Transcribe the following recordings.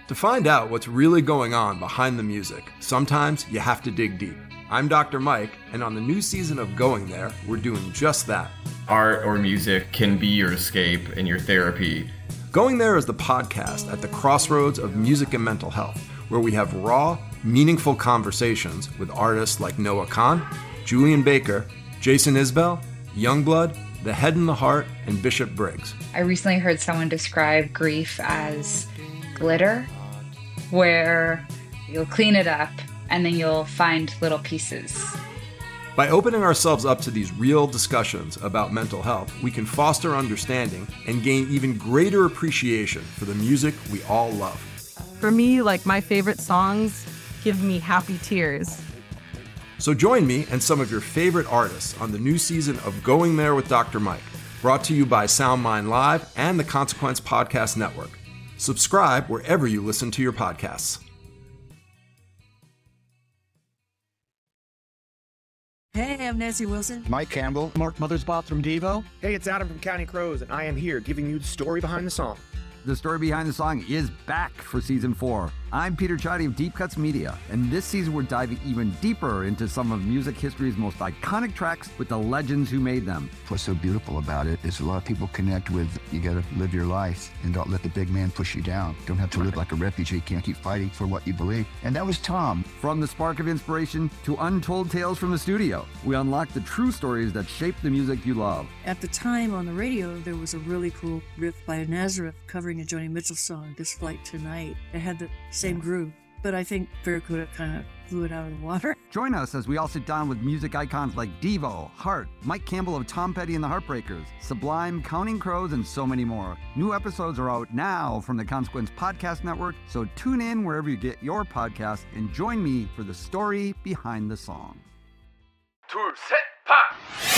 To find out what's really going on behind the music, sometimes you have to dig deep. I'm Dr. Mike, and on the new season of Going There, we're doing just that. Art or music can be your escape and your therapy. Going There is the podcast at the crossroads of music and mental health, where we have raw, meaningful conversations with artists like Noah Kahn, Julian Baker, Jason Isbell, Youngblood, The Head and the Heart, and Bishop Briggs. I recently heard someone describe grief as glitter, where you'll clean it up and then you'll find little pieces. By opening ourselves up to these real discussions about mental health, we can foster understanding and gain even greater appreciation for the music we all love. For me, my favorite songs give me happy tears. So join me and some of your favorite artists on the new season of Going There with Dr. Mike, brought to you by SoundMind Live and the Consequence Podcast Network. Subscribe wherever you listen to your podcasts. Hey, I'm Nancy Wilson. Mike Campbell. Mark Mothersbaugh from Devo. Hey, it's Adam from Counting Crows, and I am here giving you the story behind the song. The story behind the song is back for season 4. I'm Peter Chadi of Deep Cuts Media, and this season we're diving even deeper into some of music history's most iconic tracks with the legends who made them. What's so beautiful about it is a lot of people connect with, you gotta live your life and don't let the big man push you down. Don't have to live like a refugee, can't keep fighting for what you believe. And that was Tom. From the spark of inspiration to untold tales from the studio, we unlock the true stories that shape the music you love. At the time on the radio, there was a really cool riff by Nazareth covering a Joni Mitchell song, This Flight Tonight. It had the same groove, but I think Barracuda kind of blew it out of the water. Join us as we all sit down with music icons like Devo, Heart, Mike Campbell of Tom Petty and the Heartbreakers, Sublime, Counting Crows, and so many more. New episodes are out now from the Consequence Podcast Network, so tune in wherever you get your podcasts and join me for the story behind the song. 둘, 셋, 파!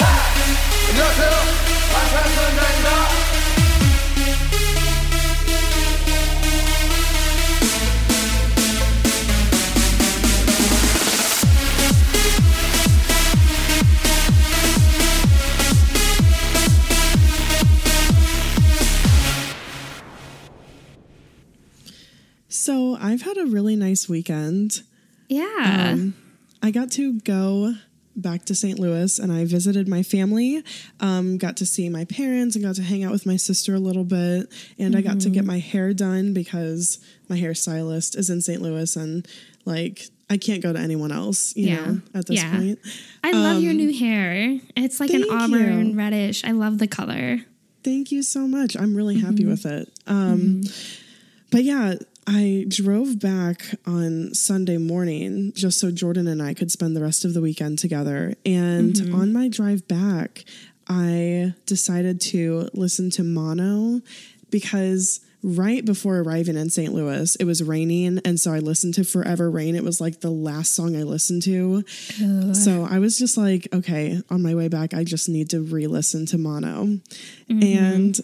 So I've had a really nice weekend. Yeah. I got to go back to St. Louis and I visited my family, got to see my parents and got to hang out with my sister a little bit. And I got to get my hair done because my hairstylist is in St. Louis and I can't go to anyone else, you know, at this point. I love your new hair. It's like an auburn reddish. I love the color. Thank you so much. I'm really happy with it. But yeah, I drove back on Sunday morning just so Jordan and I could spend the rest of the weekend together. And on my drive back, I decided to listen to Mono because right before arriving in St. Louis, it was raining. And so I listened to Forever Rain. It was the last song I listened to. So I was just okay, on my way back, I just need to re-listen to Mono. And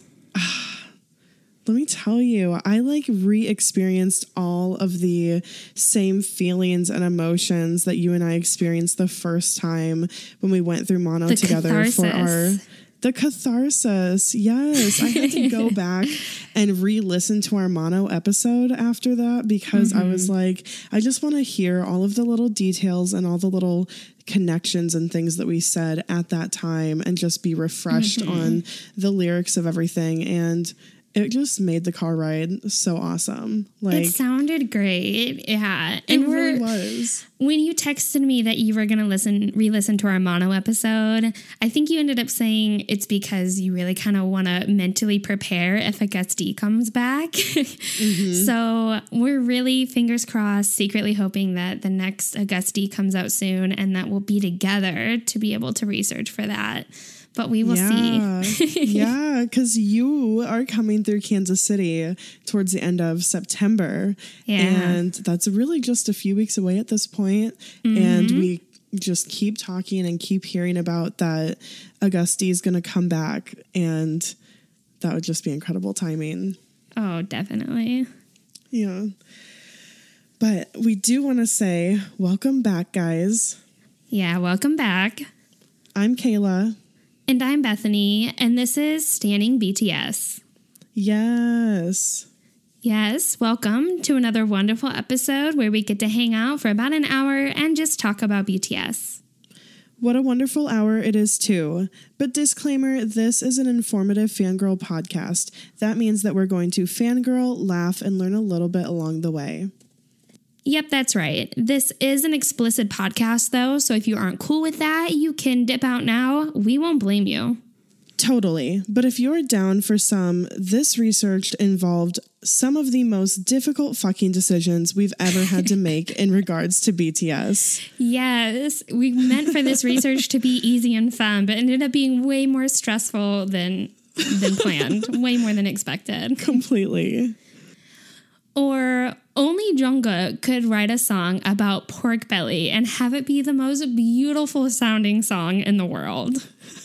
let me tell you, I re-experienced all of the same feelings and emotions that you and I experienced the first time when we went through Mono together catharsis. The catharsis. Yes. I had to go back and re-listen to our Mono episode after that because I was I just want to hear all of the little details and all the little connections and things that we said at that time and just be refreshed on the lyrics of everything. And it just made the car ride so awesome. It sounded great. Yeah. And it really was. When you texted me that you were going to re-listen to our Mono episode, I think you ended up saying it's because you really kind of want to mentally prepare if Augustine comes back. So we're really, fingers crossed, secretly hoping that the next Augustine comes out soon and that we'll be together to be able to research for that. But we will see. Yeah, because you are coming through Kansas City towards the end of September. Yeah. And that's really just a few weeks away at this point. And we just keep talking and keep hearing about that Augustine is going to come back. And that would just be incredible timing. Oh, definitely. Yeah. But we do want to say welcome back, guys. Yeah, welcome back. I'm Kayla. And I'm Bethany, and this is Standing BTS. Yes. Yes, welcome to another wonderful episode where we get to hang out for about an hour and just talk about BTS. What a wonderful hour it is, too. But disclaimer, this is an informative fangirl podcast. That means that we're going to fangirl, laugh, and learn a little bit along the way. Yep, that's right. This is an explicit podcast, though, so if you aren't cool with that, you can dip out now. We won't blame you. Totally. But if you're down for some, this research involved some of the most difficult fucking decisions we've ever had to make in regards to BTS. Yes, we meant for this research to be easy and fun, but ended up being way more stressful than planned, way more than expected. Completely. Or only Jungkook could write a song about pork belly and have it be the most beautiful sounding song in the world.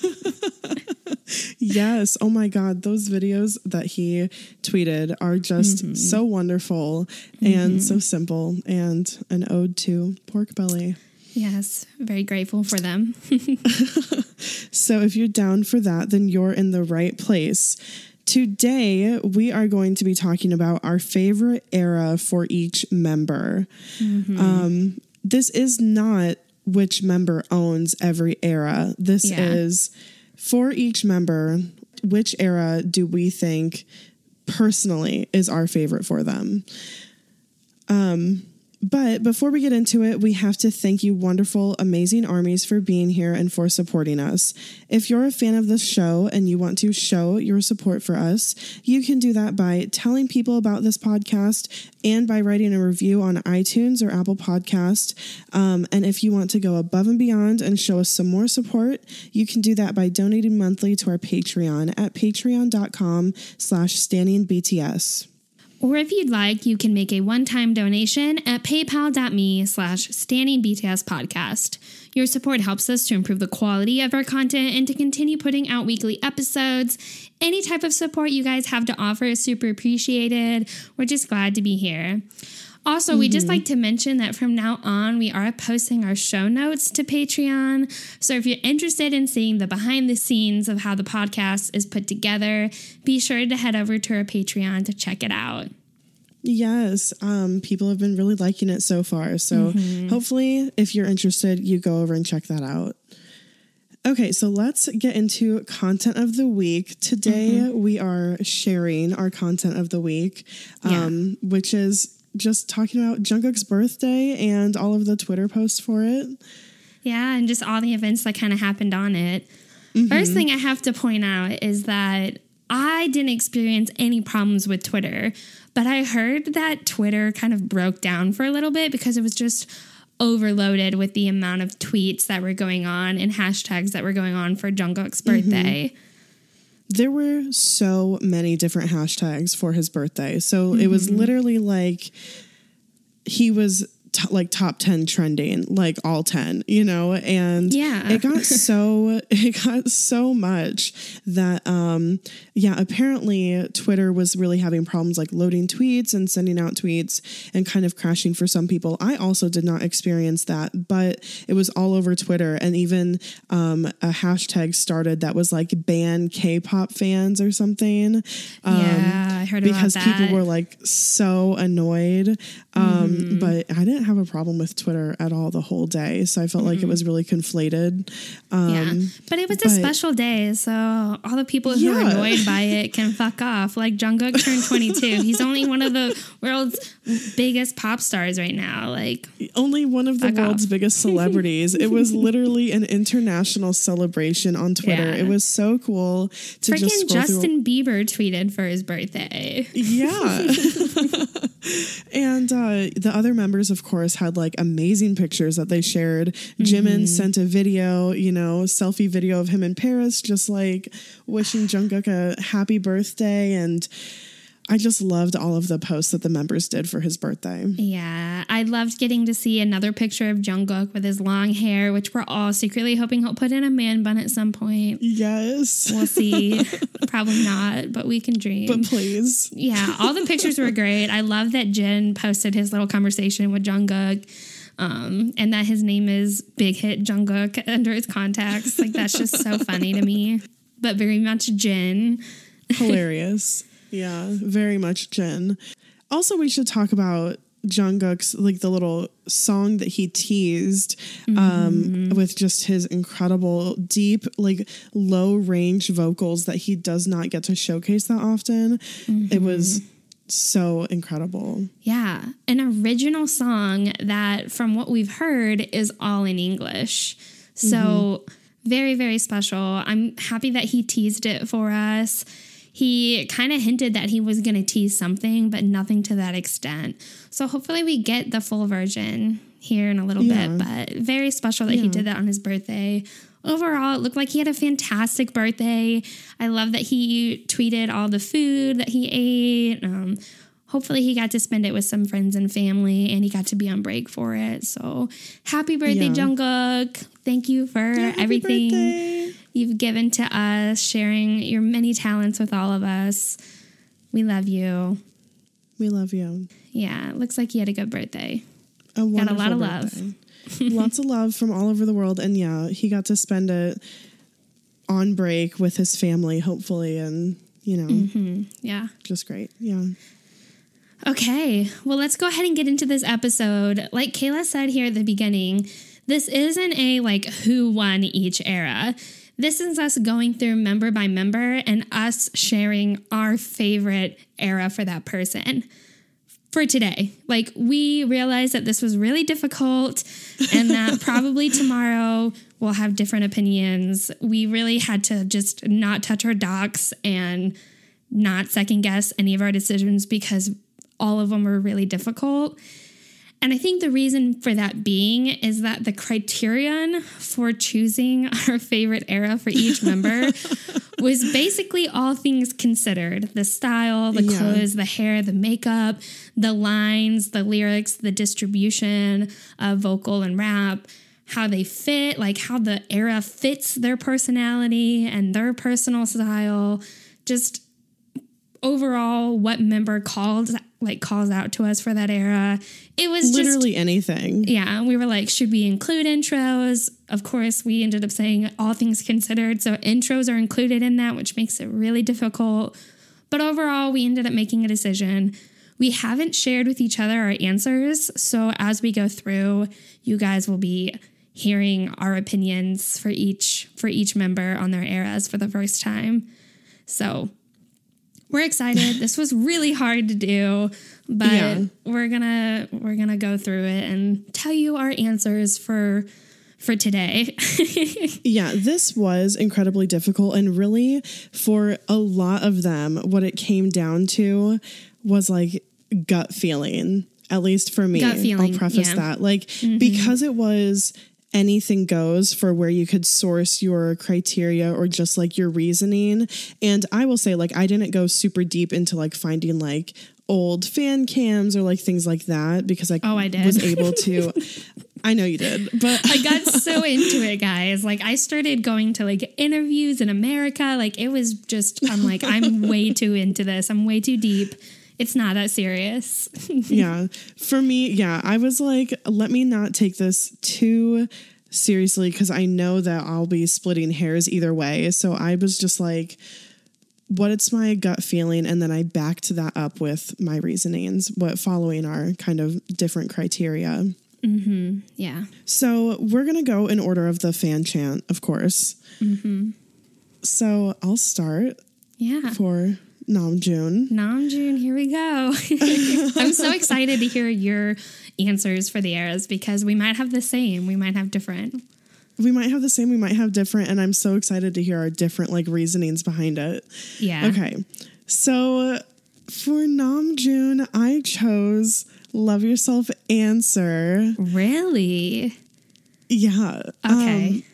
Yes. Oh my God. Those videos that he tweeted are just so wonderful and so simple, and an ode to pork belly. Yes. Very grateful for them. So if you're down for that, then you're in the right place. Today, we are going to be talking about our favorite era for each member. This is not which member owns every era. This is for each member, which era do we think personally is our favorite for them? But before we get into it, we have to thank you wonderful, amazing armies for being here and for supporting us. If you're a fan of this show and you want to show your support for us, you can do that by telling people about this podcast and by writing a review on iTunes or Apple Podcast. And if you want to go above and beyond and show us some more support, you can do that by donating monthly to our Patreon at patreon.com/standingbts. Or if you'd like, you can make a one-time donation at paypal.me/standingbtspodcast. Your support helps us to improve the quality of our content and to continue putting out weekly episodes. Any type of support you guys have to offer is super appreciated. We're just glad to be here. Also, we'd just like to mention that from now on, we are posting our show notes to Patreon. So if you're interested in seeing the behind the scenes of how the podcast is put together, be sure to head over to our Patreon to check it out. Yes, people have been really liking it so far. So hopefully, if you're interested, you go over and check that out. Okay, so let's get into content of the week. Today, we are sharing our content of the week, which is just talking about Jungkook's birthday and all of the Twitter posts for it. Yeah, and just all the events that kind of happened on it. First thing I have to point out is that I didn't experience any problems with Twitter, but I heard that Twitter kind of broke down for a little bit because it was just overloaded with the amount of tweets that were going on and hashtags that were going on for Jungkook's birthday. There were so many different hashtags for his birthday. So it was literally like he was like top 10 trending, like all 10, you know, and it got so much that, apparently Twitter was really having problems like loading tweets and sending out tweets and kind of crashing for some people. I also did not experience that, but it was all over Twitter. And even, a hashtag started that was like ban K-pop fans or something. I heard about that. Because people were like so annoyed. But I didn't have a problem with Twitter at all the whole day. So I felt like it was really conflated. But it was a special day. So all the people who are annoyed by it can fuck off. Like Jungkook turned 22. He's only one of the world's biggest pop stars right now. Like only one of the world's biggest celebrities. It was literally an international celebration on Twitter. It was so cool to freaking just scroll Justin Bieber tweeted for his birthday. Yeah. And the other members, of course, had like amazing pictures that they shared. Jimin sent a video, selfie video of him in Paris, just like wishing Jungkook a happy birthday. And I just loved all of the posts that the members did for his birthday. Yeah, I loved getting to see another picture of Jungkook with his long hair, which we're all secretly hoping he'll put in a man bun at some point. Yes. We'll see. Probably not, but we can dream. But please. Yeah, all the pictures were great. I love that Jin posted his little conversation with Jungkook. And that his name is Big Hit Jungkook under his contacts. Like, that's just so funny to me. But very much Jin. Hilarious. Yeah, very much Jin. Also, we should talk about Jungkook's, like, the little song that he teased with just his incredible deep, like, low range vocals that he does not get to showcase that often. It was so incredible. Yeah. An original song that, from what we've heard, is all in English. So very, very special. I'm happy that he teased it for us. He kind of hinted that he was going to tease something, but nothing to that extent. So hopefully we get the full version here in a little bit, but very special that he did that on his birthday. Overall, it looked like he had a fantastic birthday. I love that he tweeted all the food that he ate. Hopefully he got to spend it with some friends and family, and he got to be on break for it. So happy birthday, Jungkook. Thank you for everything you've given to us, sharing your many talents with all of us. We love you. We love you. Yeah, it looks like he had a good birthday. Got a lot of love. Lots of love from all over the world. And yeah, he got to spend it on break with his family, hopefully. And, you know, just great. Yeah. Okay, well, let's go ahead and get into this episode. Like Kayla said here at the beginning, this isn't a like who won each era. This is us going through member by member and us sharing our favorite era for that person. For today, like, we realized that this was really difficult and that probably tomorrow we'll have different opinions. We really had to just not touch our docs and not second guess any of our decisions because all of them were really difficult. And I think the reason for that being is that the criterion for choosing our favorite era for each member was basically all things considered. The style, the clothes, the hair, the makeup, the lines, the lyrics, the distribution of vocal and rap, how they fit, like how the era fits their personality and their personal style. Just overall, what member calls out to us for that era. It was literally just anything. Yeah, we were like, should we include intros? Of course, we ended up saying all things considered. So intros are included in that, which makes it really difficult. But overall, we ended up making a decision. We haven't shared with each other our answers. So as we go through, you guys will be hearing our opinions for each member on their eras for the first time. So we're excited. This was really hard to do, but we're gonna go through it and tell you our answers for today. Yeah, this was incredibly difficult, and really for a lot of them, what it came down to was like gut feeling. At least for me, gut feeling, I'll preface that, like, because it was anything goes for where you could source your criteria or just like your reasoning. And I will say, like, I didn't go super deep into like finding like old fan cams or like things like that because I was able to. I know you did, but I got so into it, guys. Like, I started going to like interviews in America. Like, it was just, I'm like, I'm way too into this. I'm way too deep. It's not that serious. Yeah. For me, I was like, let me not take this too seriously because I know that I'll be splitting hairs either way. So I was just like, what it's my gut feeling? And then I backed that up with my reasonings, following our kind of different criteria. Mm-hmm. Yeah. So we're going to go in order of the fan chant, of course. Mm-hmm. So I'll start. Yeah. For Namjoon, here we go. I'm so excited to hear your answers for the eras because we might have the same, we might have different. We might have the same, we might have different, and I'm so excited to hear our different like reasonings behind it. Yeah. Okay. So for Namjoon, I chose Love Yourself Answer. Really? Yeah. Okay.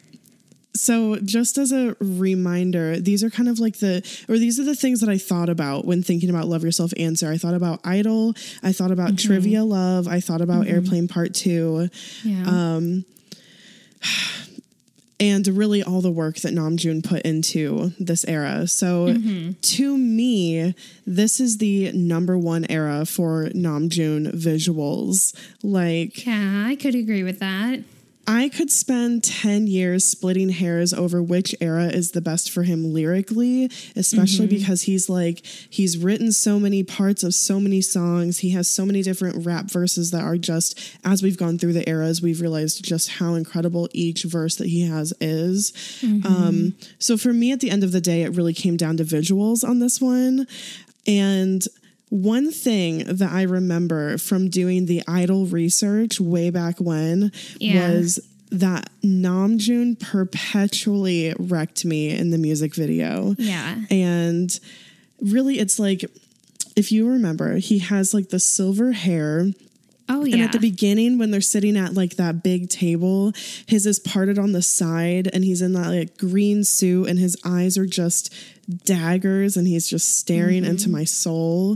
So just as a reminder, these are kind of like these are the things that I thought about when thinking about Love Yourself Answer. I thought about Idol. I thought about Trivia Love. I thought about Airplane Part 2. Yeah. And really all the work that Namjoon put into this era. So to me, this is the #1 era for Namjoon visuals. Like, yeah, I could agree with that. I could spend 10 years splitting hairs over which era is the best for him lyrically, especially because he's written so many parts of so many songs. He has so many different rap verses that are just, as we've gone through the eras, we've realized just how incredible each verse that he has is. So for me, at the end of the day, it really came down to visuals on this one. And one thing that I remember from doing the Idol research way back when was that Namjoon perpetually wrecked me in the music video. Yeah. And really, it's like, if you remember, he has like the silver hair. Oh, yeah. And at the beginning, when they're sitting at like that big table, his is parted on the side and he's in that like green suit and his eyes are just daggers and he's just staring into my soul.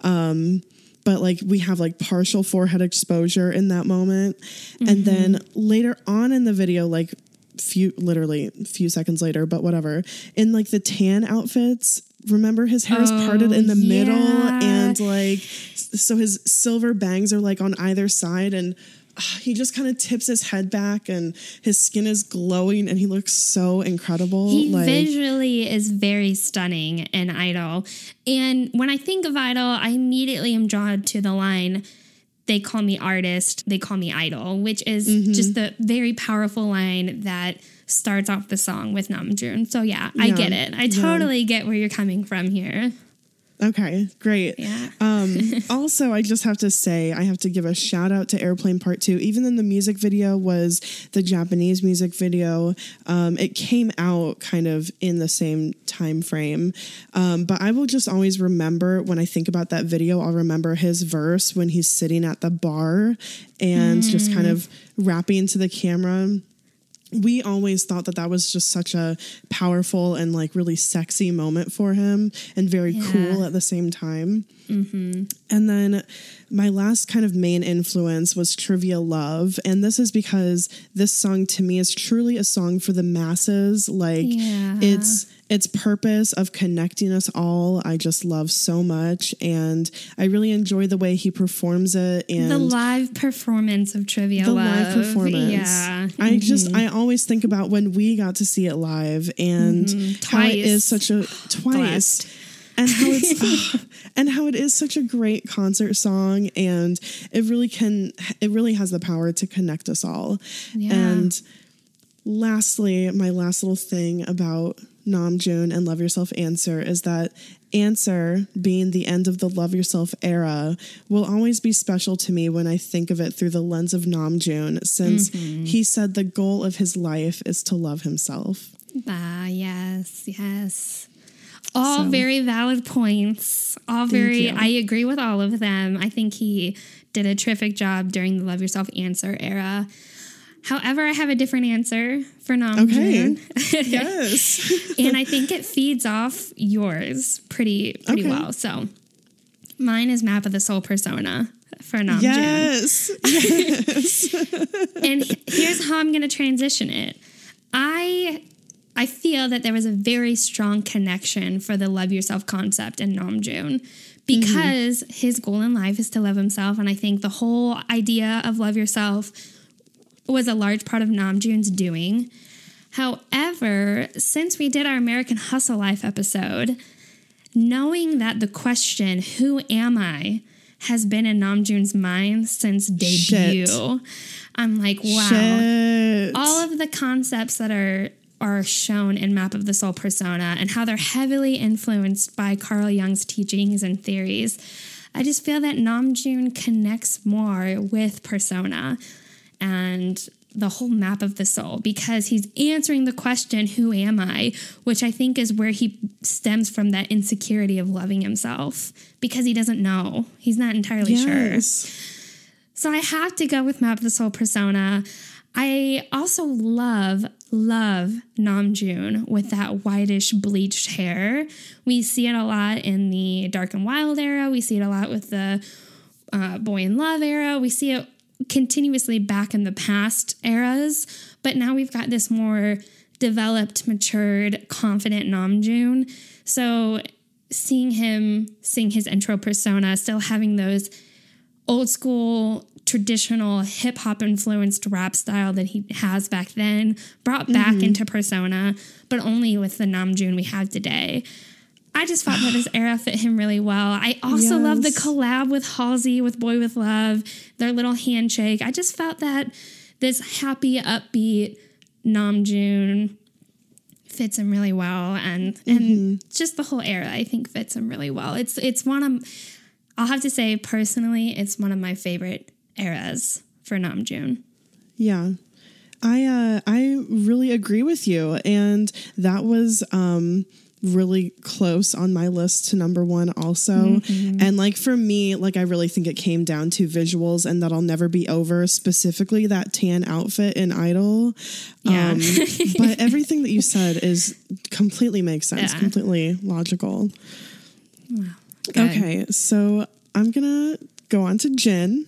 But like we have like partial forehead exposure in that moment. And then later on in the video, like literally a few seconds later, but whatever, in like the tan outfits, remember his hair is parted in the middle and like, so his silver bangs are like on either side and he just kind of tips his head back and his skin is glowing and he looks so incredible. He visually is very stunning in Idol. And when I think of Idol, I immediately am drawn to the line, "They call me artist, they call me idol," which is just the very powerful line that starts off the song with Namjoon. So yeah, I get it. I totally get where you're coming from here. Okay, great. Yeah. Also, I just have to say, I have to give a shout out to Airplane Part 2. Even then the music video was the Japanese music video. It came out kind of in the same time frame. But I will just always remember when I think about that video, I'll remember his verse when he's sitting at the bar and just kind of rapping into the camera. We always thought that was just such a powerful and like really sexy moment for him and very cool at the same time. And then my last kind of main influence was Trivia Love. And this is because this song to me is truly a song for the masses. Like its purpose of connecting us all, I just love so much. And I really enjoy the way he performs it. And the live performance of Trivia Love. The live performance. Yeah. I always think about when we got to see it live and how it is such a twice. And how it's and how it is such a great concert song, and it really has the power to connect us all. And lastly, my last little thing about Namjoon and Love Yourself Answer is that Answer, being the end of the Love Yourself era, will always be special to me when I think of it through the lens of Namjoon, since he said the goal of his life is to love himself. Yes. All very valid points. I agree with all of them. I think he did a terrific job during the Love Yourself Answer era. However, I have a different answer for Namjoon. Okay. Yes. And I think it feeds off yours pretty well. So mine is Map of the Soul Persona for Namjoon. Yes. And here's how I'm going to transition it. I feel that there was a very strong connection for the Love Yourself concept in Namjoon because his goal in life is to love himself. And I think the whole idea of love yourself was a large part of Namjoon's doing. However, since we did our American Hustle Life episode, knowing that the question, who am I, has been in Namjoon's mind since debut, I'm like, wow. All of the concepts that are shown in Map of the Soul Persona and how they're heavily influenced by Carl Jung's teachings and theories, I just feel that Namjoon connects more with Persona and the whole Map of the Soul because he's answering the question, who am I? Which I think is where he stems from that insecurity of loving himself because he doesn't know. He's not entirely sure. So I have to go with Map of the Soul Persona. I also love Namjoon with that whitish bleached hair. We see it a lot in the Dark and Wild era. We see it a lot with the Boy in Love era. We see it continuously back in the past eras. But now we've got this more developed, matured, confident Namjoon. So seeing him sing his intro persona, still having those old school traditional hip hop influenced rap style that he has back then brought back into Persona, but only with the Namjoon we have today. I just thought that his era fit him really well. I also love the collab with Halsey with Boy With Love, their little handshake. I just felt that this happy, upbeat Namjoon fits him really well, and just the whole era I think fits him really well. It's one of, I'll have to say personally, it's one of my favorite eras for Namjoon. Yeah. I really agree with you, and that was really close on my list to number one also. And like for me, like I really think it came down to visuals, and That'll Never Be Over, specifically that tan outfit in Idol. But everything that you said is completely makes sense, completely logical. Wow. Okay, so I'm gonna go on to Jin.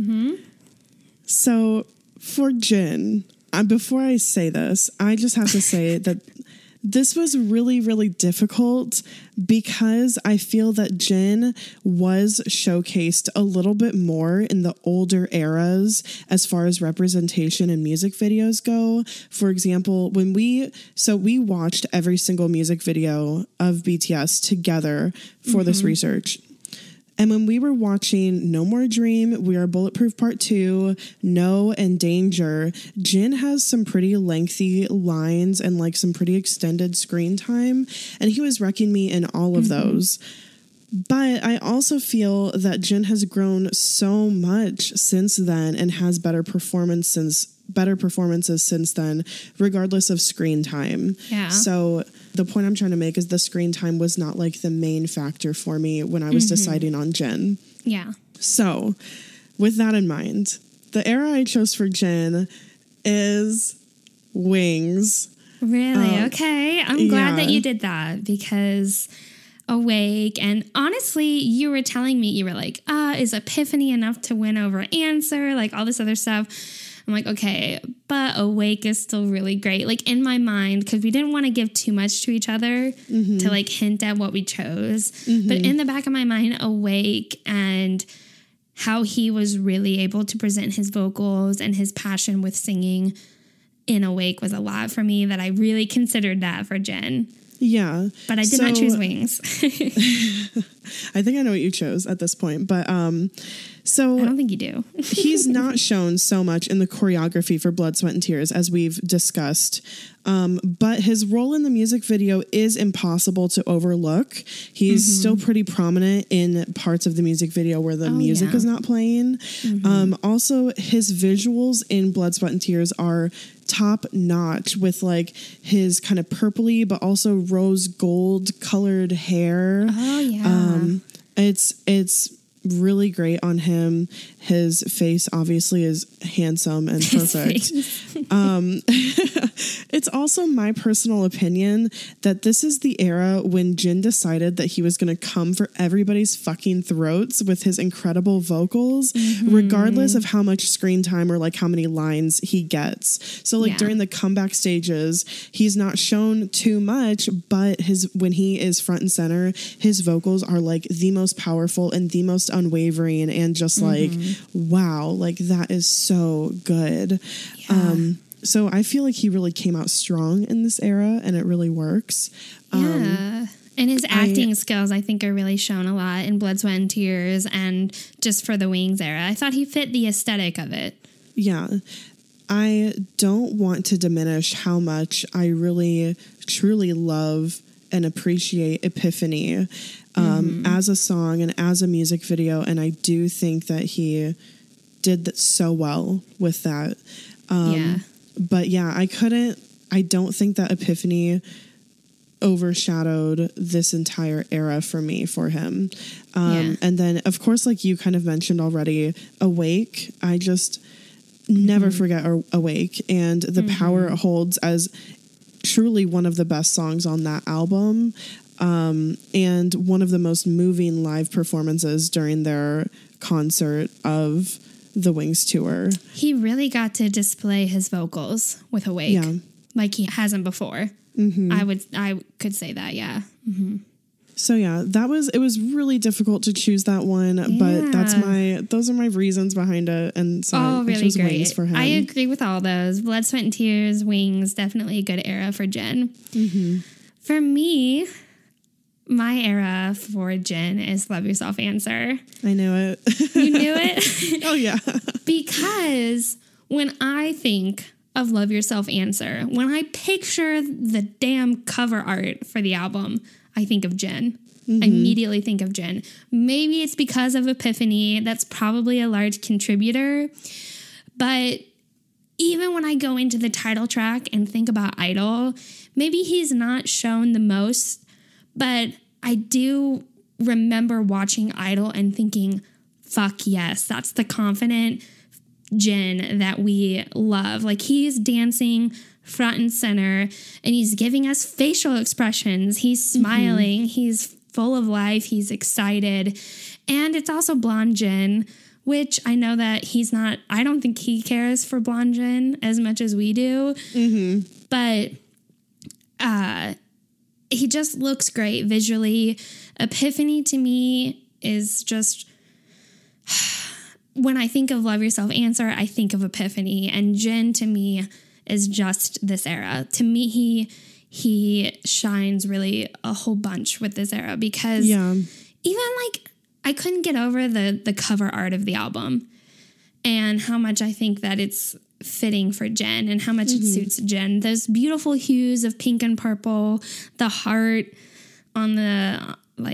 So for Jin, before I say this, I just have to say that this was really, really difficult because I feel that Jin was showcased a little bit more in the older eras as far as representation in music videos go. For example, when we watched every single music video of BTS together for this research. And when we were watching No More Dream, We Are Bulletproof Part 2, No, and Danger, Jin has some pretty lengthy lines and like some pretty extended screen time. And he was wrecking me in all of those. But I also feel that Jin has grown so much since then and has better performances since then, regardless of screen time. Yeah. So the point I'm trying to make is the screen time was not like the main factor for me when I was deciding on Jin. Yeah. So with that in mind, the era I chose for Jin is Wings. Really? Okay. I'm glad that you did that, because Awake, and honestly, you were telling me, you were like, is Epiphany enough to win over Answer? Like all this other stuff. I'm like, okay, but Awake is still really great. Like in my mind, because we didn't want to give too much to each other to like hint at what we chose. But in the back of my mind, Awake and how he was really able to present his vocals and his passion with singing in Awake was a lot for me, that I really considered that for Jin. Yeah. But I did not choose Wings. I think I know what you chose at this point, but so I don't think you do. He's not shown so much in the choreography for Blood, Sweat, and Tears, as we've discussed. But his role in the music video is impossible to overlook. He's still pretty prominent in parts of the music video where the music is not playing. Also, his visuals in Blood, Sweat, and Tears are top notch, with like his kind of purpley but also rose gold colored hair. Oh yeah. It's really great on him. His face obviously is handsome and perfect. It's also my personal opinion that this is the era when Jin decided that he was going to come for everybody's fucking throats with his incredible vocals, regardless of how much screen time or like how many lines he gets. So like during the comeback stages, he's not shown too much, but when he is front and center, his vocals are like the most powerful and the most unwavering, and just like, wow, like that is so good. So I feel like he really came out strong in this era, and it really works. And his acting skills, I think, are really shown a lot in Blood, Sweat, and Tears, and just for the Wings era. I thought he fit the aesthetic of it. Yeah. I don't want to diminish how much I really, truly love and appreciate Epiphany as a song and as a music video, and I do think that he did that so well with that. But yeah, I don't think that Epiphany overshadowed this entire era for me, for him. And then, of course, like you kind of mentioned already, Awake, I just never forget Awake, and the power it holds as truly one of the best songs on that album, and one of the most moving live performances during their concert of the Wings tour. He really got to display his vocals with Awake like he hasn't before. I could say that, yeah. So yeah, it was really difficult to choose that one, but those are my reasons behind it. And so I really chose great. Wings for him. I agree with all those. Blood, Sweat and Tears, Wings, definitely a good era for Jen. Mm-hmm. For me, my era for Jen is Love Yourself Answer. I knew it. You knew it? Oh yeah. Because when I think of Love Yourself Answer, when I picture the damn cover art for the album, I think of Jen. I immediately think of Jen. Maybe it's because of Epiphany. That's probably a large contributor. But even when I go into the title track and think about Idol, maybe he's not shown the most, but I do remember watching Idol and thinking, fuck yes, that's the confident Jen that we love. Like, he's dancing front and center, and he's giving us facial expressions. He's smiling. He's full of life. He's excited. And it's also Blonde Jen, which I know that he's not, I don't think he cares for Blonde Jen as much as we do. But he just looks great visually. Epiphany to me is just, when I think of Love Yourself Answer, I think of Epiphany. And Jen to me is just this era. To me, he shines really a whole bunch with this era, because even like I couldn't get over the cover art of the album and how much I think that it's fitting for Jen and how much it suits Jen. Those beautiful hues of pink and purple, the heart on the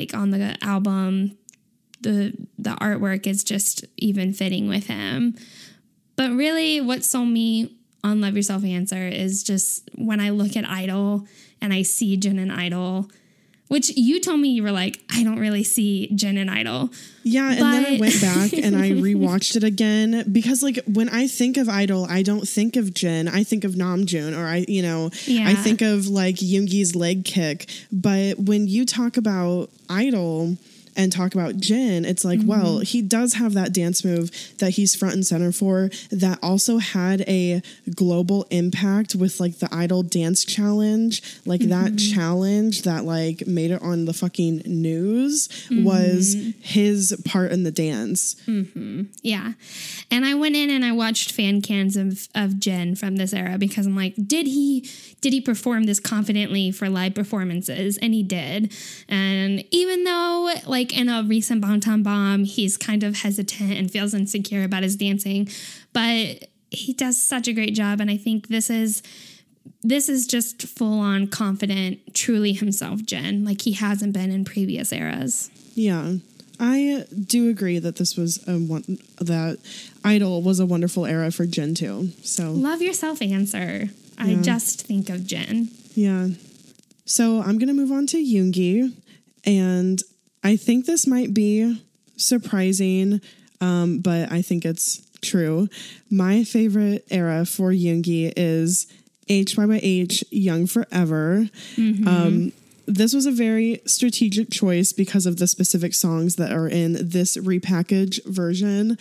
album, the artwork is just even fitting with him. But really what sold me on Love Yourself Answer is just when I look at Idol and I see Jen and Idol, which you told me you were like, I don't really see Jen and Idol. Yeah, and then I went back and I rewatched it again, because like when I think of Idol, I don't think of Jen. I think of Namjoon, or I think of like Yoongi's leg kick. But when you talk about Idol and talk about Jen, it's like, well, he does have that dance move that he's front and center for that also had a global impact with like the Idol Dance Challenge. Like that challenge that like made it on the fucking news was his part in the dance. Yeah. And I went in and I watched fan cans of Jen from this era, because I'm like, did he perform this confidently for live performances? And he did. And even though like in a recent Bangtan Bomb, he's kind of hesitant and feels insecure about his dancing, but he does such a great job. And I think this is just full on confident, truly himself Jen, like he hasn't been in previous eras. Yeah. I do agree that this was that Idol was a wonderful era for Jen too. So Love Yourself Answer. I just think of Jen. Yeah. So I'm going to move on to Yoongi, and I think this might be surprising, but I think it's true. My favorite era for Yoongi is HYH Young Forever. This was a very strategic choice because of the specific songs that are in this repackaged version.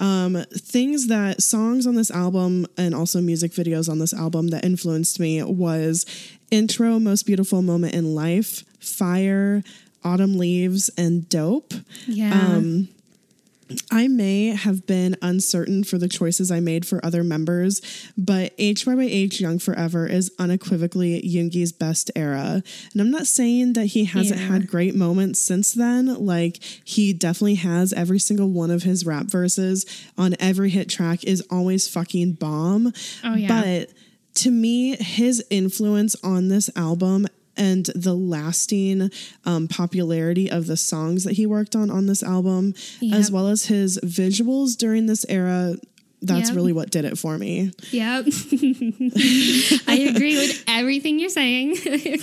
Songs on this album and also music videos on this album that influenced me was Intro, Most Beautiful Moment in Life, Fire, Autumn Leaves, and Dope. Yeah. I may have been uncertain for the choices I made for other members, but HYH Young Forever is unequivocally Yoongi's best era. And I'm not saying that he hasn't had great moments since then. Like, he definitely has. Every single one of his rap verses on every hit track is always fucking bomb. Oh, yeah. But to me, his influence on this album and the lasting popularity of the songs that he worked on this album, as well as his visuals during this era, that's really what did it for me. Yep. I agree with everything you're saying.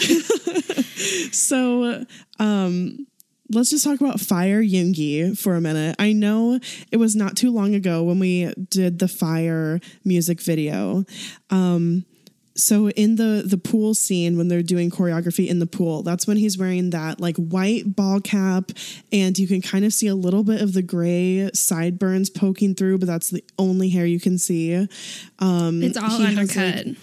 So let's just talk about Fire Yoongi for a minute. I know it was not too long ago when we did the Fire music video. So in the pool scene, when they're doing choreography in the pool, that's when he's wearing that like white ball cap, and you can kind of see a little bit of the gray sideburns poking through, but that's the only hair you can see. It's all undercut.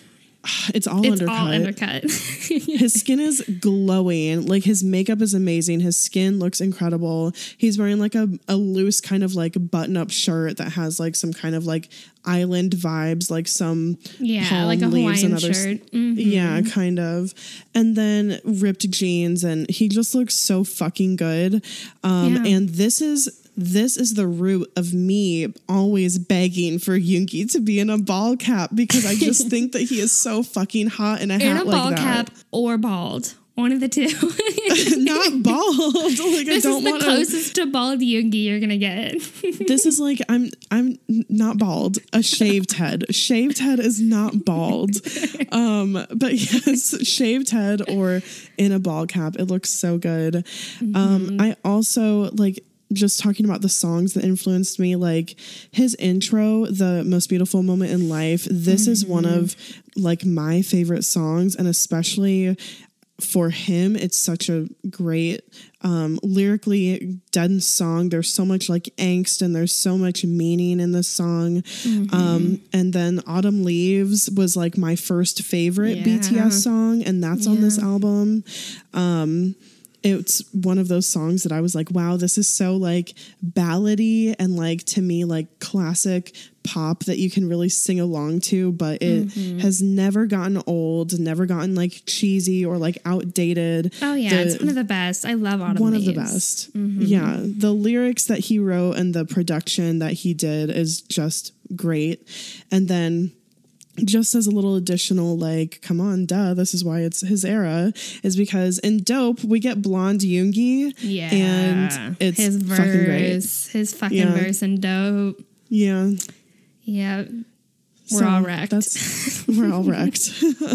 It's all undercut. His skin is glowing. Like, his makeup is amazing. His skin looks incredible. He's wearing like a loose kind of like button-up shirt that has like some kind of like island vibes, like some palm like a leaves Hawaiian and other shirt. Yeah, kind of. And then ripped jeans, and he just looks so fucking good. And this is the root of me always begging for Yoongi to be in a ball cap, because I just think that he is so fucking hot in a hat like that. In a ball cap or bald. One of the two. Not bald. Like, this is the closest to bald Yoongi you're gonna get. This is like, I'm not bald. A shaved head. Shaved head is not bald. But yes, shaved head or in a ball cap. It looks so good. I also like, just talking about the songs that influenced me, like his intro, The Most Beautiful Moment in Life. This is one of like my favorite songs, and especially for him, it's such a great, lyrically dense song. There's so much like angst, and there's so much meaning in this song. And then Autumn Leaves was like my first favorite BTS song, and that's on this album. It's one of those songs that I was like, wow, this is so like ballady and like, to me, like classic pop that you can really sing along to, but it has never gotten old, never gotten like cheesy or like outdated. Oh yeah, it's one of the best. I love Autumn Leaves. One of the best. Yeah, the lyrics that he wrote and the production that he did is just great. And then, just as a little additional, like, come on, duh, this is why it's his era, is because in Dope, we get blonde Yoongi. Yeah. And it's his verse, fucking great. His fucking verse in Dope. Yeah. Yeah. We're all wrecked. We're all wrecked.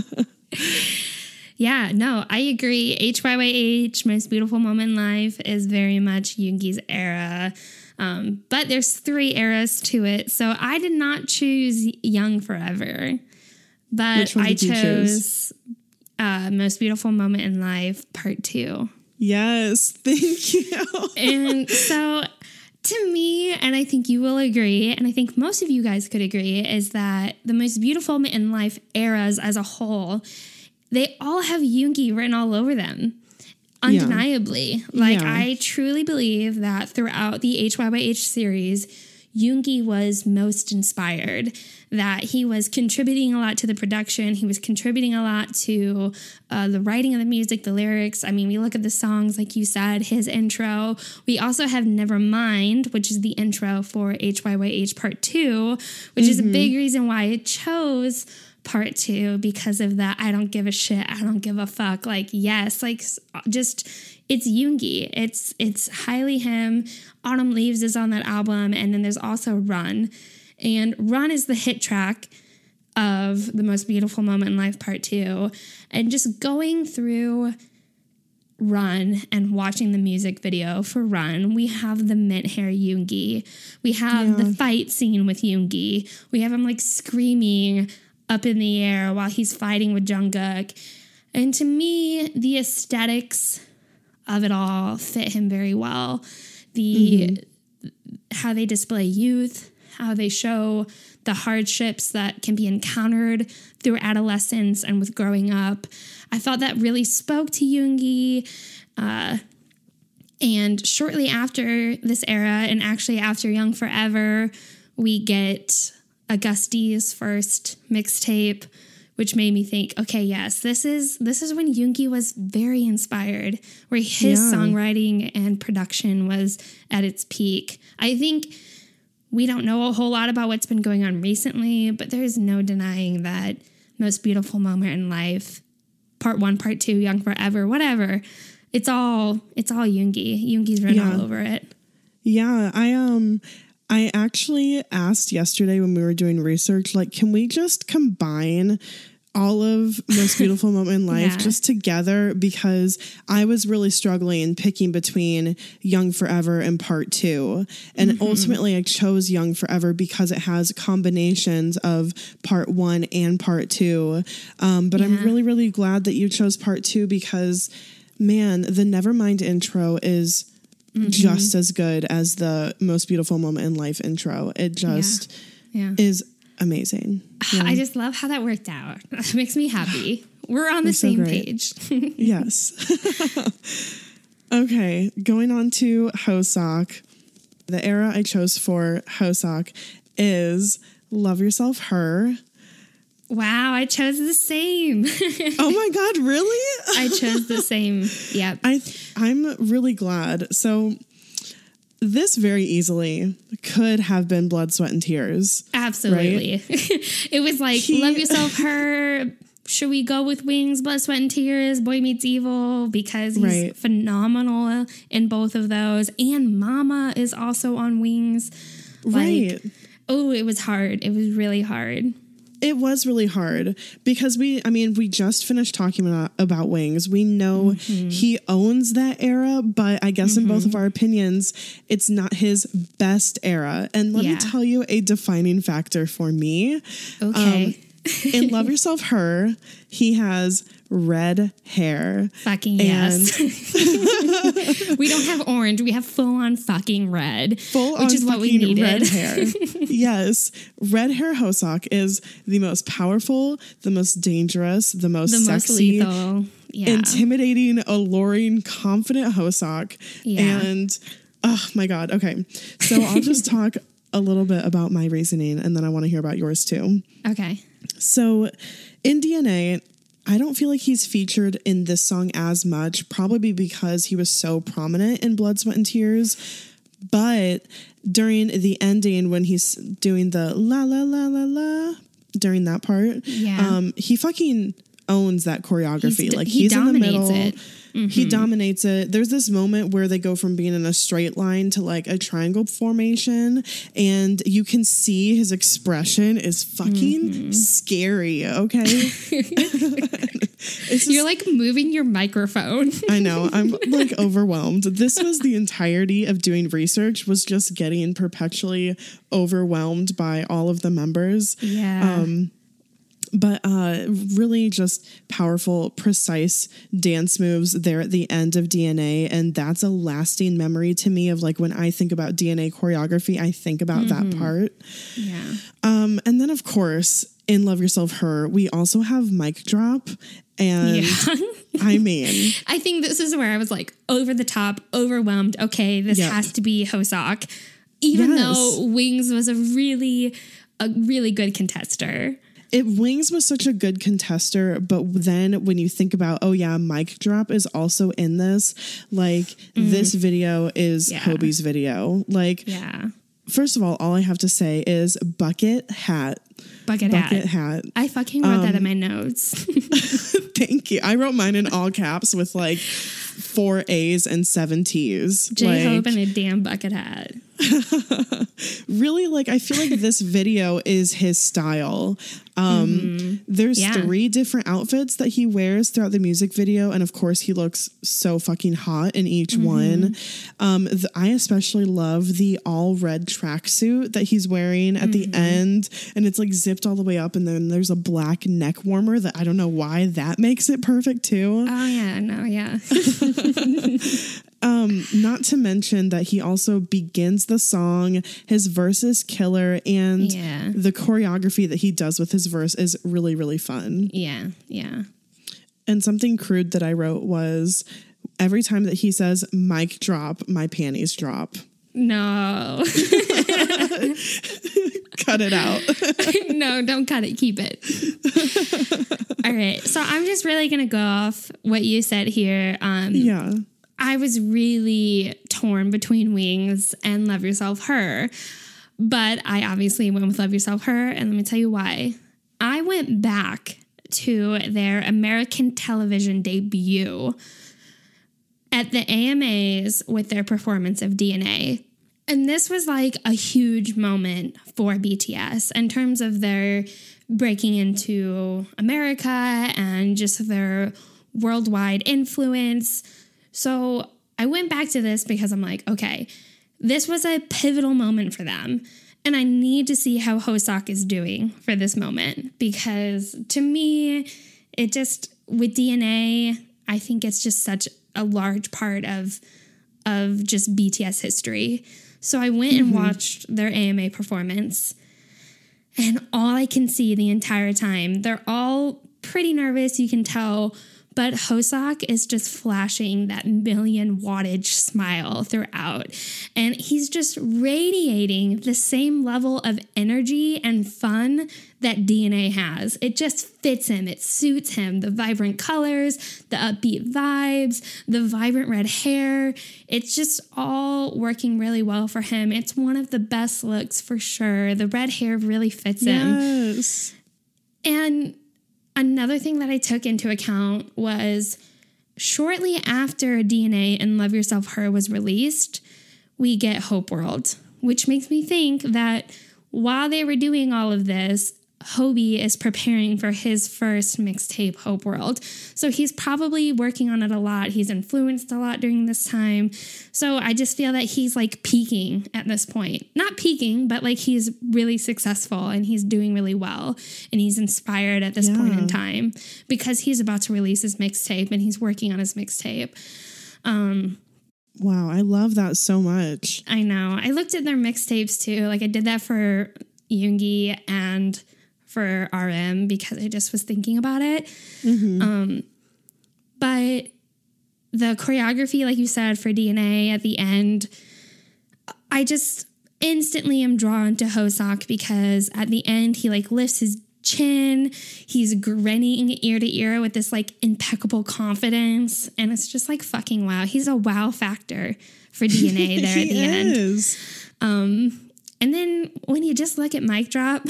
Yeah, no, I agree. HYYH, Most Beautiful Moment in Life, is very much Yoongi's era. But there's 3 eras to it. So I did not choose Young Forever, but I chose Most Beautiful Moment in Life, Part 2. Yes, thank you. And so to me, and I think you will agree, and I think most of you guys could agree, is that the Most Beautiful Moment in Life eras as a whole, they all have Yoongi written all over them. Undeniably. I truly believe that throughout the HYYH series, Yoongi was most inspired, that he was contributing a lot to the production. He was contributing a lot to the writing of the music, the lyrics. I mean, we look at the songs, like you said, his intro. We also have Nevermind, which is the intro for HYYH Part 2, which is a big reason why I chose Part 2, because of that I don't give a shit, I don't give a fuck, like, yes, like, just, it's Yoongi, it's highly him. Autumn Leaves is on that album, and then there's also Run, and Run is the hit track of The Most Beautiful Moment in Life Part 2, and just going through Run and watching the music video for Run, we have the mint hair Yoongi, we have the fight scene with Yoongi, we have him like screaming up in the air while he's fighting with Jungkook. And to me, the aesthetics of it all fit him very well. How they display youth, how they show the hardships that can be encountered through adolescence and with growing up. I thought that really spoke to Yoongi. And shortly after this era, and actually after Young Forever, we get Augusti's first mixtape, which made me think, okay, yes, this is when Yoongi was very inspired, where his songwriting and production was at its peak. I think we don't know a whole lot about what's been going on recently, but there's no denying that Most Beautiful Moment in Life, Part 1, Part 2, Young Forever, whatever, it's all Yoongi. Yoongi's written all over it. Yeah, I actually asked yesterday when we were doing research, like, can we just combine all of Most Beautiful Moment in Life just together? Because I was really struggling picking between Young Forever and Part 2. And ultimately I chose Young Forever because it has combinations of Part 1 and Part 2. But I'm really, really glad that you chose Part 2, because, man, the Nevermind intro is just as good as the Most Beautiful Moment in Life intro. It just is amazing. Yeah. I just love how that worked out. It makes me happy. We're on the same page. Yes. Okay, going on to Hoseok. The era I chose for Hoseok is Love Yourself, Her. Wow, I chose the same. Oh my God, really? I chose the same. Yep. I'm really glad. So this very easily could have been Blood, Sweat, and Tears. Absolutely. Right? It was like, Love Yourself, Her. Should we go with Wings, Blood, Sweat, and Tears, Boy Meets Evil? Because he's phenomenal in both of those. And Mama is also on Wings. Right. Oh, it was hard. It was really hard. It was really hard because we just finished talking about Wings. We know he owns that era, but I guess in both of our opinions, it's not his best era. And let me tell you a defining factor for me. Okay. In Love Yourself, Her, he has red hair. Fucking yes. We don't have orange. We have full-on fucking red. Which is what we needed. Red hair. Yes. Red hair Hoseok is the most powerful, the most dangerous, the most sexy, most lethal. Yeah. Intimidating, alluring, confident Hoseok. Yeah. And, oh my God. Okay. So I'll just talk a little bit about my reasoning and then I want to hear about yours too. Okay. So in DNA, I don't feel like he's featured in this song as much, probably because he was so prominent in Blood, Sweat, and Tears. But during the ending, when he's doing the la la la la la, during that part, he fucking owns that choreography. He's in the middle. It. Mm-hmm. He dominates it. There's this moment where they go from being in a straight line to like a triangle formation, and you can see his expression is fucking scary. Okay. You're like moving your microphone. I know. I'm like overwhelmed. This was the entirety of doing research, was just getting perpetually overwhelmed by all of the members. Yeah. But really just powerful, precise dance moves there at the end of DNA. And that's a lasting memory to me of like when I think about DNA choreography, I think about that part. Yeah. And then, of course, in Love Yourself, Her, we also have Mic Drop. And I mean, I think this is where I was like over the top, overwhelmed. Okay, this has to be Hoseok. Even though Wings was a really good contester. Wings was such a good contester, but then when you think about, oh yeah, Mic Drop is also in this, like this video is Hobie's video. Like, first of all I have to say is bucket hat. Bucket hat. I fucking wrote that in my notes. Thank you. I wrote mine in all caps with like 4 A's and 7 T's. J-Hope and a damn bucket hat. Really, like, I feel like this video is his style. There's 3 different outfits that he wears throughout the music video. And of course, he looks so fucking hot in each one. I especially love the all red tracksuit that he's wearing at the end. And it's like zipped all the way up. And then there's a black neck warmer that I don't know why that makes it perfect too. Oh, yeah. No, yeah. Not to mention that he also begins the song. His verse is killer, and the choreography that he does with his verse is really, really fun. Yeah, yeah. And something crude that I wrote was every time that he says mic drop, my panties drop. No. Cut it out. No, don't cut it. Keep it. All right. So I'm just really going to go off what you said here. I was really torn between Wings and Love Yourself, Her. But I obviously went with Love Yourself, Her. And let me tell you why. I went back to their American television debut at the AMAs with their performance of DNA. And this was like a huge moment for BTS in terms of their breaking into America and just their worldwide influence. So I went back to this because I'm like, okay, this was a pivotal moment for them. And I need to see how Hoseok is doing for this moment. Because to me, it just, with DNA, I think it's just such a large part of just BTS history. So I went and watched their AMA performance. And all I can see the entire time, they're all pretty nervous, you can tell, but Hoseok is just flashing that million wattage smile throughout. And he's just radiating the same level of energy and fun that DNA has. It just fits him. It suits him. The vibrant colors, the upbeat vibes, the vibrant red hair. It's just all working really well for him. It's one of the best looks for sure. The red hair really fits him. Yes. And another thing that I took into account was shortly after DNA and Love Yourself Her was released, we get Hope World, which makes me think that while they were doing all of this, Hobie is preparing for his first mixtape, Hope World. So he's probably working on it a lot. He's influenced a lot during this time. So I just feel that he's like peaking at this point. Not peaking, but like he's really successful and he's doing really well. And he's inspired at this point in time because he's about to release his mixtape and he's working on his mixtape. Wow, I love that so much. I know. I looked at their mixtapes too. Like I did that for Yoongi and for RM because I just was thinking about it. But the choreography, like you said, for DNA at the end, I just instantly am drawn to Hoseok because at the end he like lifts his chin, he's grinning ear to ear with this like impeccable confidence, and it's just like fucking wow. He's a wow factor for DNA there at the end. And then when you just look at Mic Drop,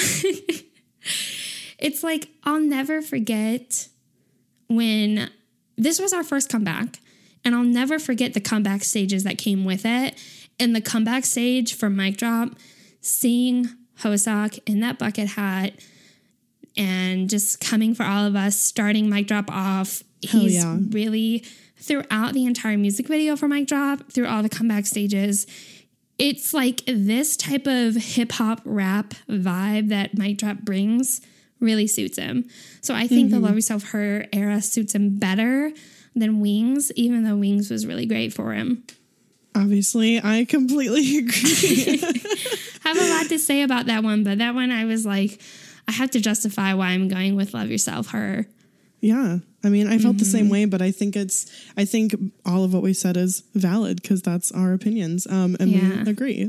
it's like, I'll never forget when this was our first comeback, and I'll never forget the comeback stages that came with it. And the comeback stage for Mic Drop, seeing Hoseok in that bucket hat and just coming for all of us, starting Mic Drop off. He's really, throughout the entire music video for Mic Drop, through all the comeback stages, it's like this type of hip hop rap vibe that Mic Drop brings really suits him. So I think the Love Yourself Her era suits him better than Wings, even though Wings was really great for him. Obviously, I completely agree. I have a lot to say about that one, but that one I was like, I have to justify why I'm going with Love Yourself Her. Yeah. I mean, I felt the same way, but I think all of what we said is valid because that's our opinions. And we agree.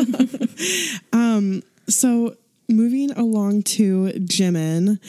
So moving along to Jimin.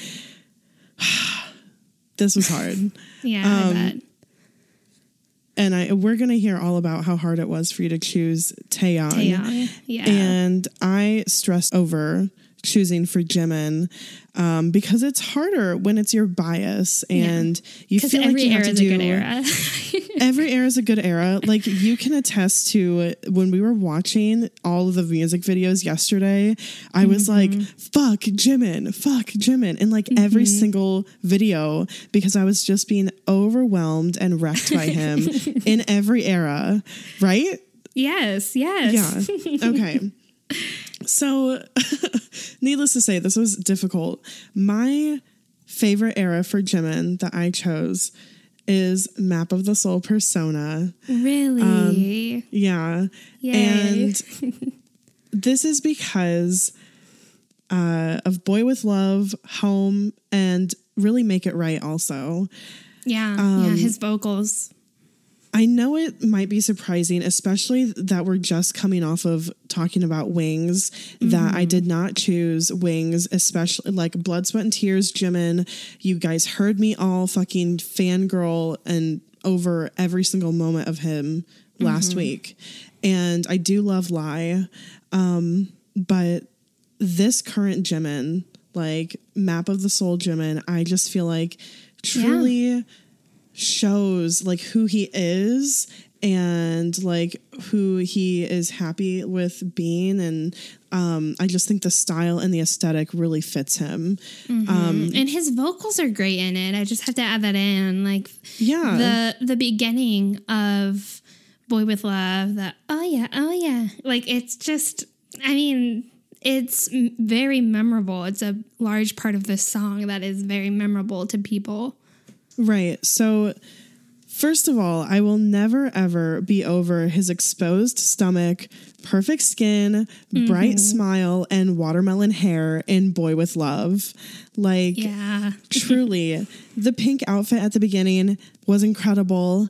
This was hard. I bet. And we're going to hear all about how hard it was for you to choose Taeyong. Yeah. And I stressed over choosing for Jimin because it's harder when it's your bias and you feel like you have to do. Every era is a good era. Every era is a good era. Like you can attest to when we were watching all of the music videos yesterday, I was like, fuck Jimin in like every single video because I was just being overwhelmed and wrecked by him in every era, right? Yes. Yeah. Okay. So, needless to say, this was difficult. My favorite era for Jimin that I chose is Map of the Soul Persona. Really? Yeah. Yay. And this is because of Boy With Love, Home, and really Make It Right also. Yeah, his vocals. I know it might be surprising, especially that we're just coming off of talking about Wings, that I did not choose Wings, especially like Blood, Sweat, and Tears, Jimin. You guys heard me all fucking fangirl and over every single moment of him last week. And I do love Lie. But this current Jimin, like Map of the Soul Jimin, I just feel like truly shows like who he is and like who he is happy with being, and I just think the style and the aesthetic really fits him. And his vocals are great in it. I just have to add that in, like the beginning of Boy With Love, that oh yeah, like it's just, I mean, it's very memorable. It's a large part of this song that is very memorable to people. Right. So First of all, I will never, ever be over his exposed stomach, perfect skin, bright smile, and watermelon hair in Boy With Love. Like, truly, the pink outfit at the beginning was incredible.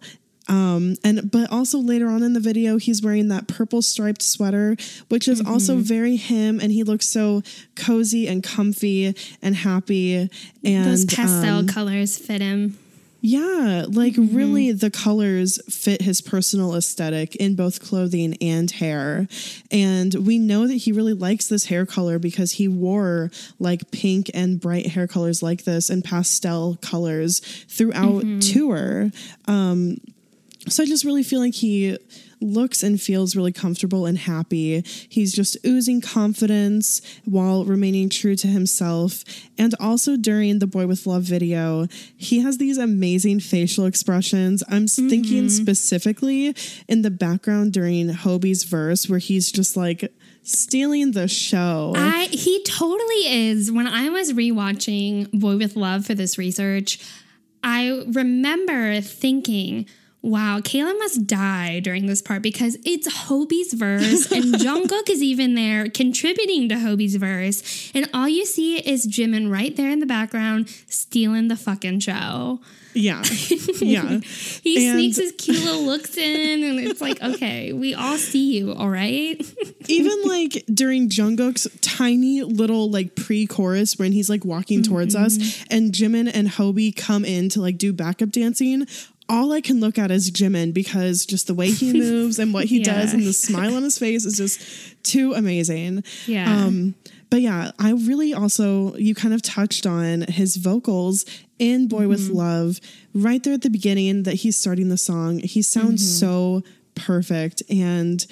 But also later on in the video, he's wearing that purple striped sweater, which is also very him. And he looks so cozy and comfy and happy. And those pastel colors fit him. Yeah, like really the colors fit his personal aesthetic in both clothing and hair. And we know that he really likes this hair color because he wore like pink and bright hair colors like this and pastel colors throughout tour. So I just really feel like he looks and feels really comfortable and happy. He's just oozing confidence while remaining true to himself. And also during the Boy With Love video, he has these amazing facial expressions. I'm thinking specifically in the background during Hobie's verse where he's just like stealing the show. He totally is. When I was rewatching Boy With Love for this research, I remember thinking, wow, Kayla must die during this part because it's Hobie's verse and Jungkook is even there contributing to Hobie's verse. And all you see is Jimin right there in the background stealing the fucking show. Yeah. Yeah. He sneaks his cute little looks in and it's like, okay, we all see you, all right? Even like during Jungkook's tiny little like pre-chorus when he's like walking towards us and Jimin and Hobie come in to like do backup dancing, all I can look at is Jimin because just the way he moves and what he does and the smile on his face is just too amazing. Yeah. But yeah, I really also, you kind of touched on his vocals in Boy With Love right there at the beginning that he's starting the song. He sounds so perfect. And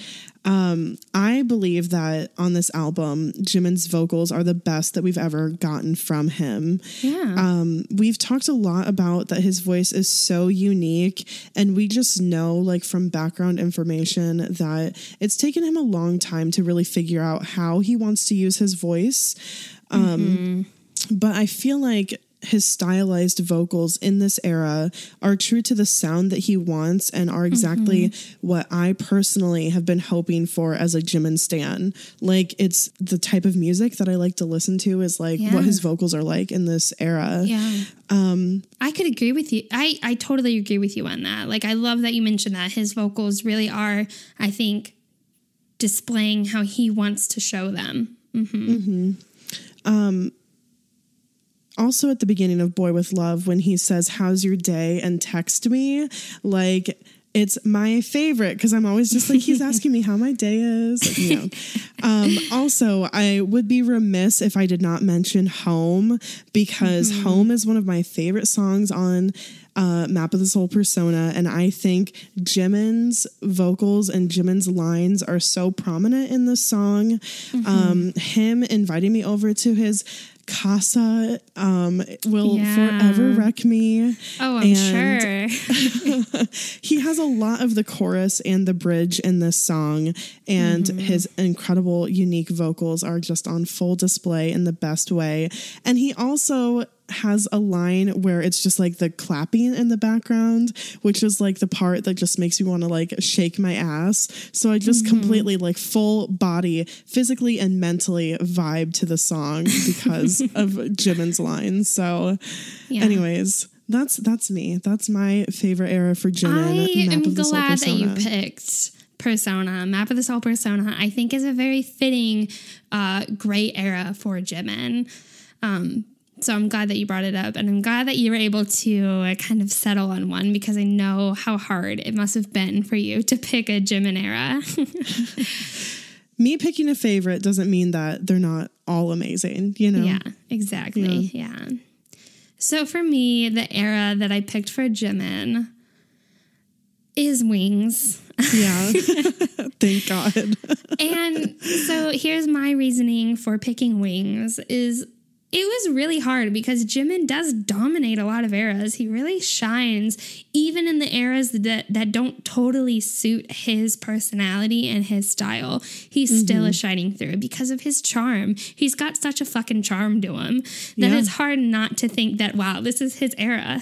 I believe that on this album, Jimin's vocals are the best that we've ever gotten from him. Yeah. We've talked a lot about that his voice is so unique, and we just know like from background information that it's taken him a long time to really figure out how he wants to use his voice. But I feel like his stylized vocals in this era are true to the sound that he wants and are exactly what I personally have been hoping for as a Jimin stan. Like, it's the type of music that I like to listen to is like what his vocals are like in this era. Yeah. I could agree with you. I totally agree with you on that. Like, I love that you mentioned that his vocals really are, I think, displaying how he wants to show them. Also at the beginning of Boy With Love, when he says, "How's your day?" and text me, like, it's my favorite because I'm always just like, he's asking me how my day is. Like, you know. Also, I would be remiss if I did not mention Home because Home is one of my favorite songs on Map of the Soul Persona. And I think Jimin's vocals and Jimin's lines are so prominent in this song. Him inviting me over to his casa will forever wreck me. Oh, I'm sure. He has a lot of the chorus and the bridge in this song, and his incredible, unique vocals are just on full display in the best way. And he also has a line where it's just like the clapping in the background, which is like the part that just makes me want to like shake my ass. So I just completely like full body, physically and mentally vibe to the song because of Jimin's lines. So anyways, that's me. That's my favorite era for Jimin. I am glad that you picked Persona. Map of the Soul Persona, I think, is a very fitting gray era for Jimin. So I'm glad that you brought it up, and I'm glad that you were able to kind of settle on one because I know how hard it must have been for you to pick a Jimin era. Me picking a favorite doesn't mean that they're not all amazing, you know? Yeah, exactly. Yeah. So for me, the era that I picked for Jimin is Wings. Yeah. Thank God. And so here's my reasoning for picking Wings is it was really hard because Jimin does dominate a lot of eras. He really shines even in the eras that don't totally suit his personality and his style. He still is shining through because of his charm. He's got such a fucking charm to him that it's hard not to think that, wow, this is his era.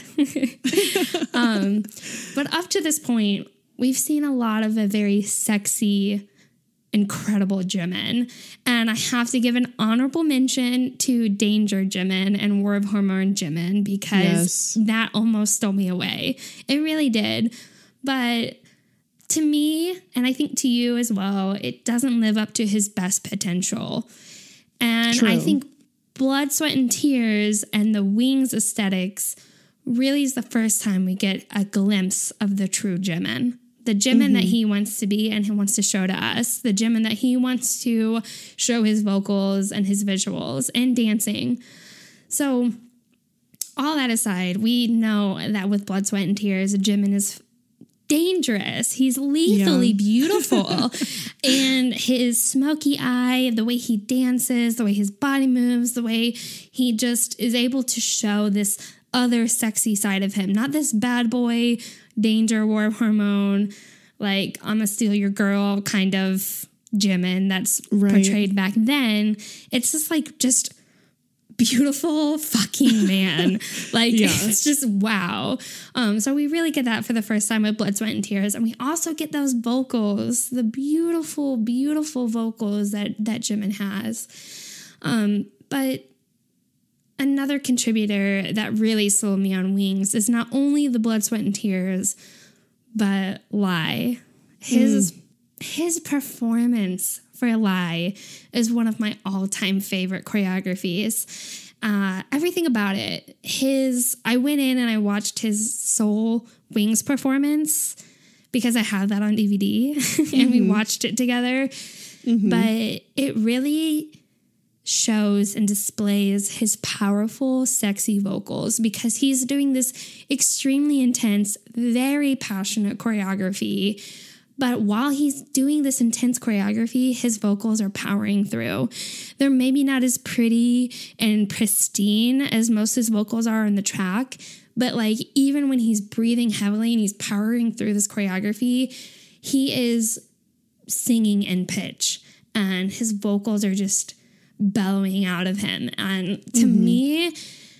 But up to this point, we've seen a lot of a very sexy, incredible Jimin. And I have to give an honorable mention to Danger Jimin and War of Hormone Jimin because that almost stole me away. It really did. But to me, and I think to you as well, it doesn't live up to his best potential. And I think Blood, Sweat, and Tears and the Wings aesthetics really is the first time we get a glimpse of the true Jimin. The Jimin that he wants to be and he wants to show to us. The Jimin that he wants to show his vocals and his visuals and dancing. So all that aside, we know that with Blood, Sweat, and Tears, Jimin is dangerous. He's lethally beautiful. And his smoky eye, the way he dances, the way his body moves, the way he just is able to show this other sexy side of him. Not this bad boy, Danger, War of Hormone, like I'm gonna steal your girl kind of Jimin that's portrayed back then. It's just like just beautiful fucking man. Like it's just wow. So we really get that for the first time with Blood, Sweat, and Tears. And we also get those vocals, the beautiful, beautiful vocals that Jimin has. But another contributor that really sold me on Wings is not only the Blood, Sweat, and Tears, but Lie. His performance for Lie is one of my all-time favorite choreographies. Everything about it. I went in and I watched his Soul Wings performance because I have that on DVD and we watched it together. But it really shows and displays his powerful, sexy vocals because he's doing this extremely intense, very passionate choreography. But while he's doing this intense choreography, his vocals are powering through. They're maybe not as pretty and pristine as most of his vocals are on the track, but like even when he's breathing heavily and he's powering through this choreography, he is singing in pitch and his vocals are just bellowing out of him. And to me,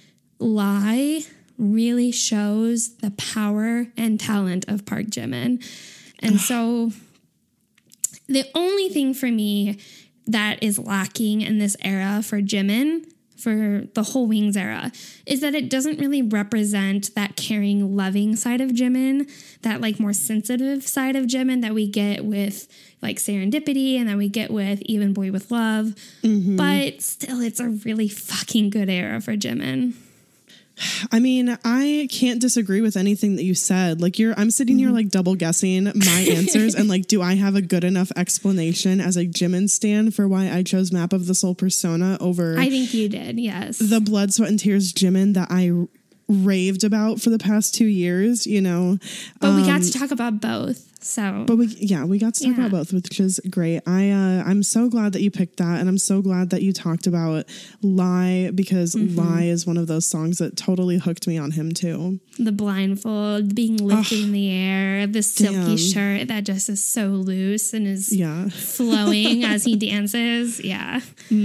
Lie really shows the power and talent of Park Jimin. And so the only thing for me that is lacking in this era for Jimin, for the whole Wings era, is that it doesn't really represent that caring, loving side of Jimin, that like more sensitive side of Jimin that we get with like Serendipity and that we get with Even Boy with Love. But still, it's a really fucking good era for Jimin. I mean, I can't disagree with anything that you said. Like I'm sitting here like double guessing my answers and like, do I have a good enough explanation as a Jimin stan for why I chose Map of the Soul Persona over? I think you did, yes. The Blood, Sweat, and Tears Jimin that I raved about for the past 2 years, you know. But we got to talk about both. So, but we got to talk about both, which is great. I'm so glad that you picked that, and I'm so glad that you talked about Lie because Lie is one of those songs that totally hooked me on him too. The blindfold, being lifted in the air, the silky shirt that just is so loose and is flowing as he dances. Yeah.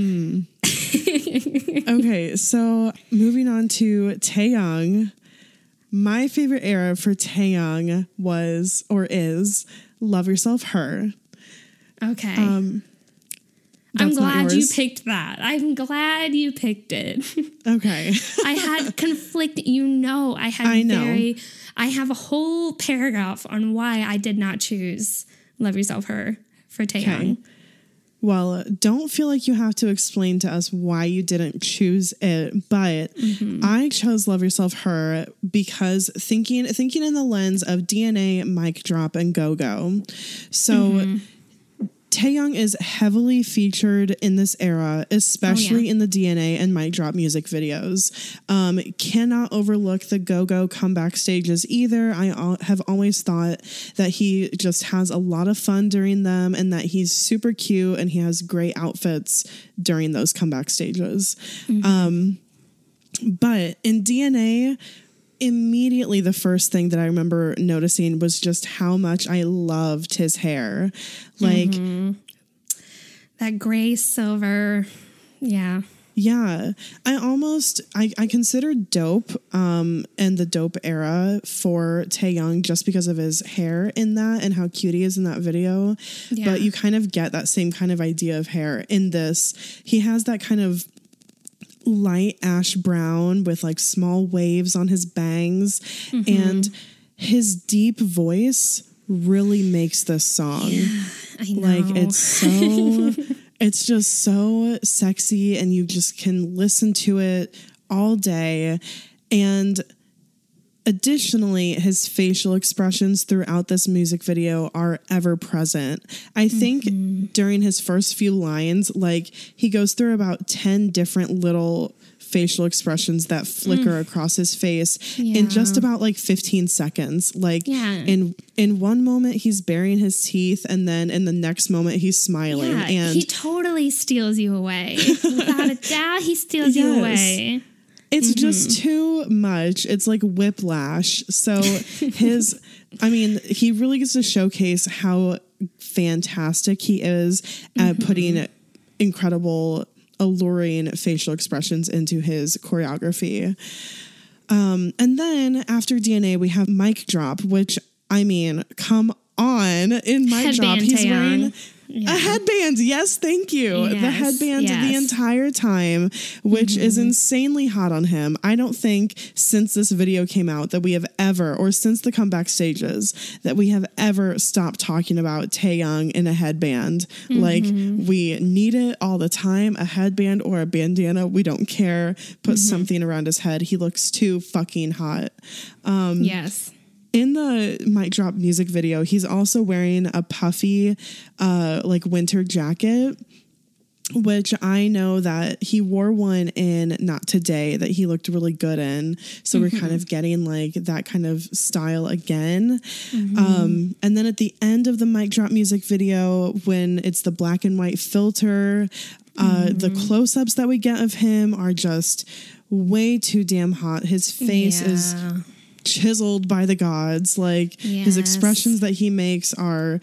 Okay, so moving on to Taeyang. My favorite era for Taeyang was or is Love Yourself Her. Okay. I'm glad you picked that. I'm glad you picked it. Okay. I had conflict. I have a whole paragraph on why I did not choose Love Yourself Her for Taeyang. Okay. Well, don't feel like you have to explain to us why you didn't choose it, but I chose Love Yourself Her because thinking in the lens of DNA, Mic Drop, and Go Go. So Taeyong is heavily featured in this era, especially in the DNA and Mic Drop music videos. Cannot overlook the Go-Go comeback stages either. I have always thought that he just has a lot of fun during them and that he's super cute and he has great outfits during those comeback stages. But in DNA, immediately the first thing that I remember noticing was just how much I loved his hair. Like that gray silver. Yeah. Yeah. I considered Dope and the Dope era for Taeyong just because of his hair in that and how cute he is in that video. Yeah. But you kind of get that same kind of idea of hair in this. He has that kind of light ash brown with like small waves on his bangs, and his deep voice really makes this song. Yeah, I know. Like it's just so sexy and you just can listen to it all day. And additionally, his facial expressions throughout this music video are ever present. I think during his first few lines, like he goes through about 10 different little facial expressions that flicker across his face in just about like 15 seconds. Like in one moment he's baring his teeth and then in the next moment he's smiling. Yeah, and he totally steals you away. Without a doubt, he steals you away. It's just too much. It's like whiplash. So he really gets to showcase how fantastic he is at putting incredible, alluring facial expressions into his choreography. And then after DNA, we have Mic Drop, which, I mean, come on. In Mic Drop, he's wearing a headband. Yes, thank you. Yes, the headband the entire time, which is insanely hot on him. I don't think since this video came out that we have ever, or since the comeback stages, that we have ever stopped talking about Taeyong in a headband. Like, we need it all the time. A headband or a bandana, we don't care. Put something around his head. He looks too fucking hot. Yes. In the Mic Drop music video, he's also wearing a puffy, like winter jacket, which I know that he wore one in Not Today that he looked really good in. So we're kind of getting like that kind of style again. And then at the end of the Mic Drop music video, when it's the black and white filter, the close-ups that we get of him are just way too damn hot. His face is chiseled by the gods. Like his expressions that he makes are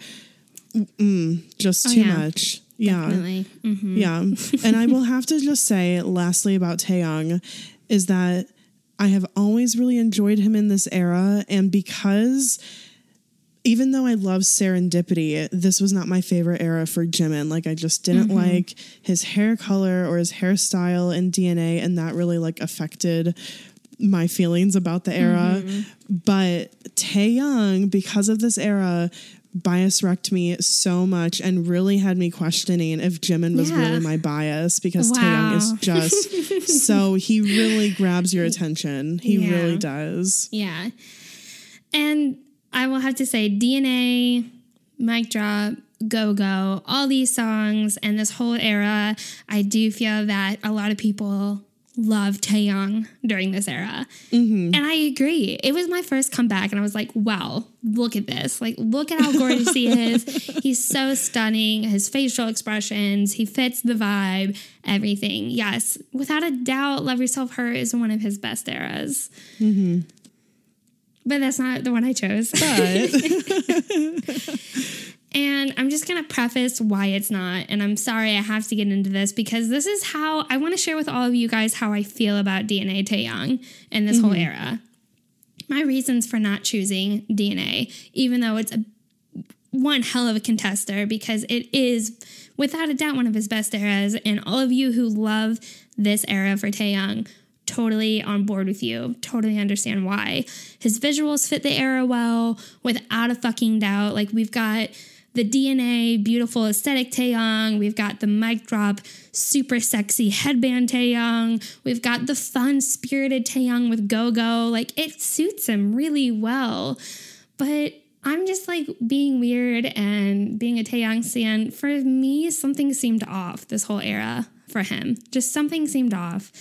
just too much. Definitely. Yeah. And I will have to just say lastly about Taeyong is that I have always really enjoyed him in this era, and because even though I love Serendipity, this was not my favorite era for Jimin. Like I just didn't like his hair color or his hairstyle in DNA, and that really like affected my feelings about the era. But Taeyong, because of this era, bias-wrecked me so much and really had me questioning if Jimin was really my bias, because Taeyong is just so, he really grabs your attention. He really does. Yeah. And I will have to say DNA, Mic Drop, Go-Go, all these songs and this whole era, I do feel that a lot of people love Taeyong during this era. And I agree. It was my first comeback and I was like, wow, look at this. Like, look at how gorgeous he is. He's so stunning. His facial expressions, he fits the vibe, everything. Yes, without a doubt, Love Yourself Hurt is one of his best eras. But that's not the one I chose. And I'm just going to preface why it's not. And I'm sorry I have to get into this, because this is how I want to share with all of you guys how I feel about DNA Taeyong and this whole era. My reasons for not choosing DNA, even though it's one hell of a contester, because it is without a doubt one of his best eras. And all of you who love this era for Taeyong, totally on board with you. Totally understand why. His visuals fit the era well, without a fucking doubt. Like, we've got the DNA, beautiful aesthetic Taeyong. We've got the Mic Drop, super sexy headband Taeyong. We've got the fun, spirited Taeyong with Go-Go. Like, it suits him really well. But I'm just like being weird and being a Taeyang stan. For me, something seemed off this whole era for him. Just something seemed off.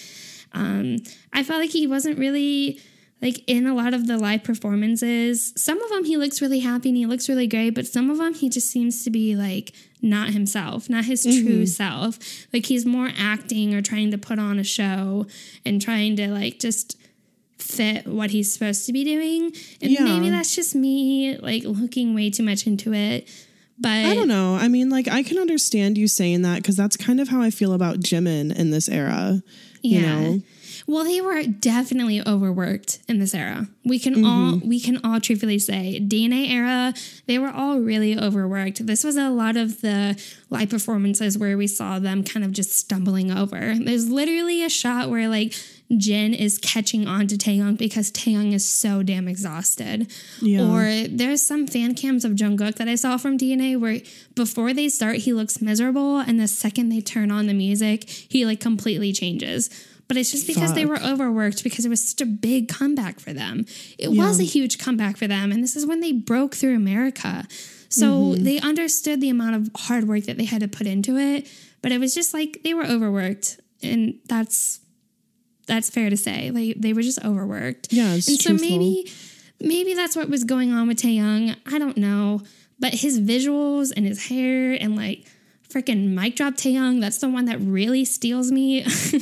I felt like he wasn't really like in a lot of the live performances. Some of them he looks really happy and he looks really great, but some of them he just seems to be like not himself, not his true self. Like he's more acting or trying to put on a show and trying to like just fit what he's supposed to be doing. And maybe that's just me like looking way too much into it. But I don't know. I mean, like, I can understand you saying that because that's kind of how I feel about Jimin in this era. You know? Well, they were definitely overworked in this era. We can all truthfully say DNA era, they were all really overworked. This was a lot of the live performances where we saw them kind of just stumbling over. There's literally a shot where like Jin is catching on to Taeyang because Taeyang is so damn exhausted. Yeah. Or there's some fan cams of Jungkook that I saw from DNA where before they start, he looks miserable. And the second they turn on the music, he like completely changes. But it's just because they were overworked because it was such a big comeback for them. It was a huge comeback for them. And this is when they broke through America. So they understood the amount of hard work that they had to put into it. But it was just like they were overworked. And that's fair to say. Like they were just overworked. Yeah, it's and truthful. So maybe that's what was going on with Taeyang. I don't know. But his visuals and his hair and like freaking mic drop Taeyang, that's the one that really steals me.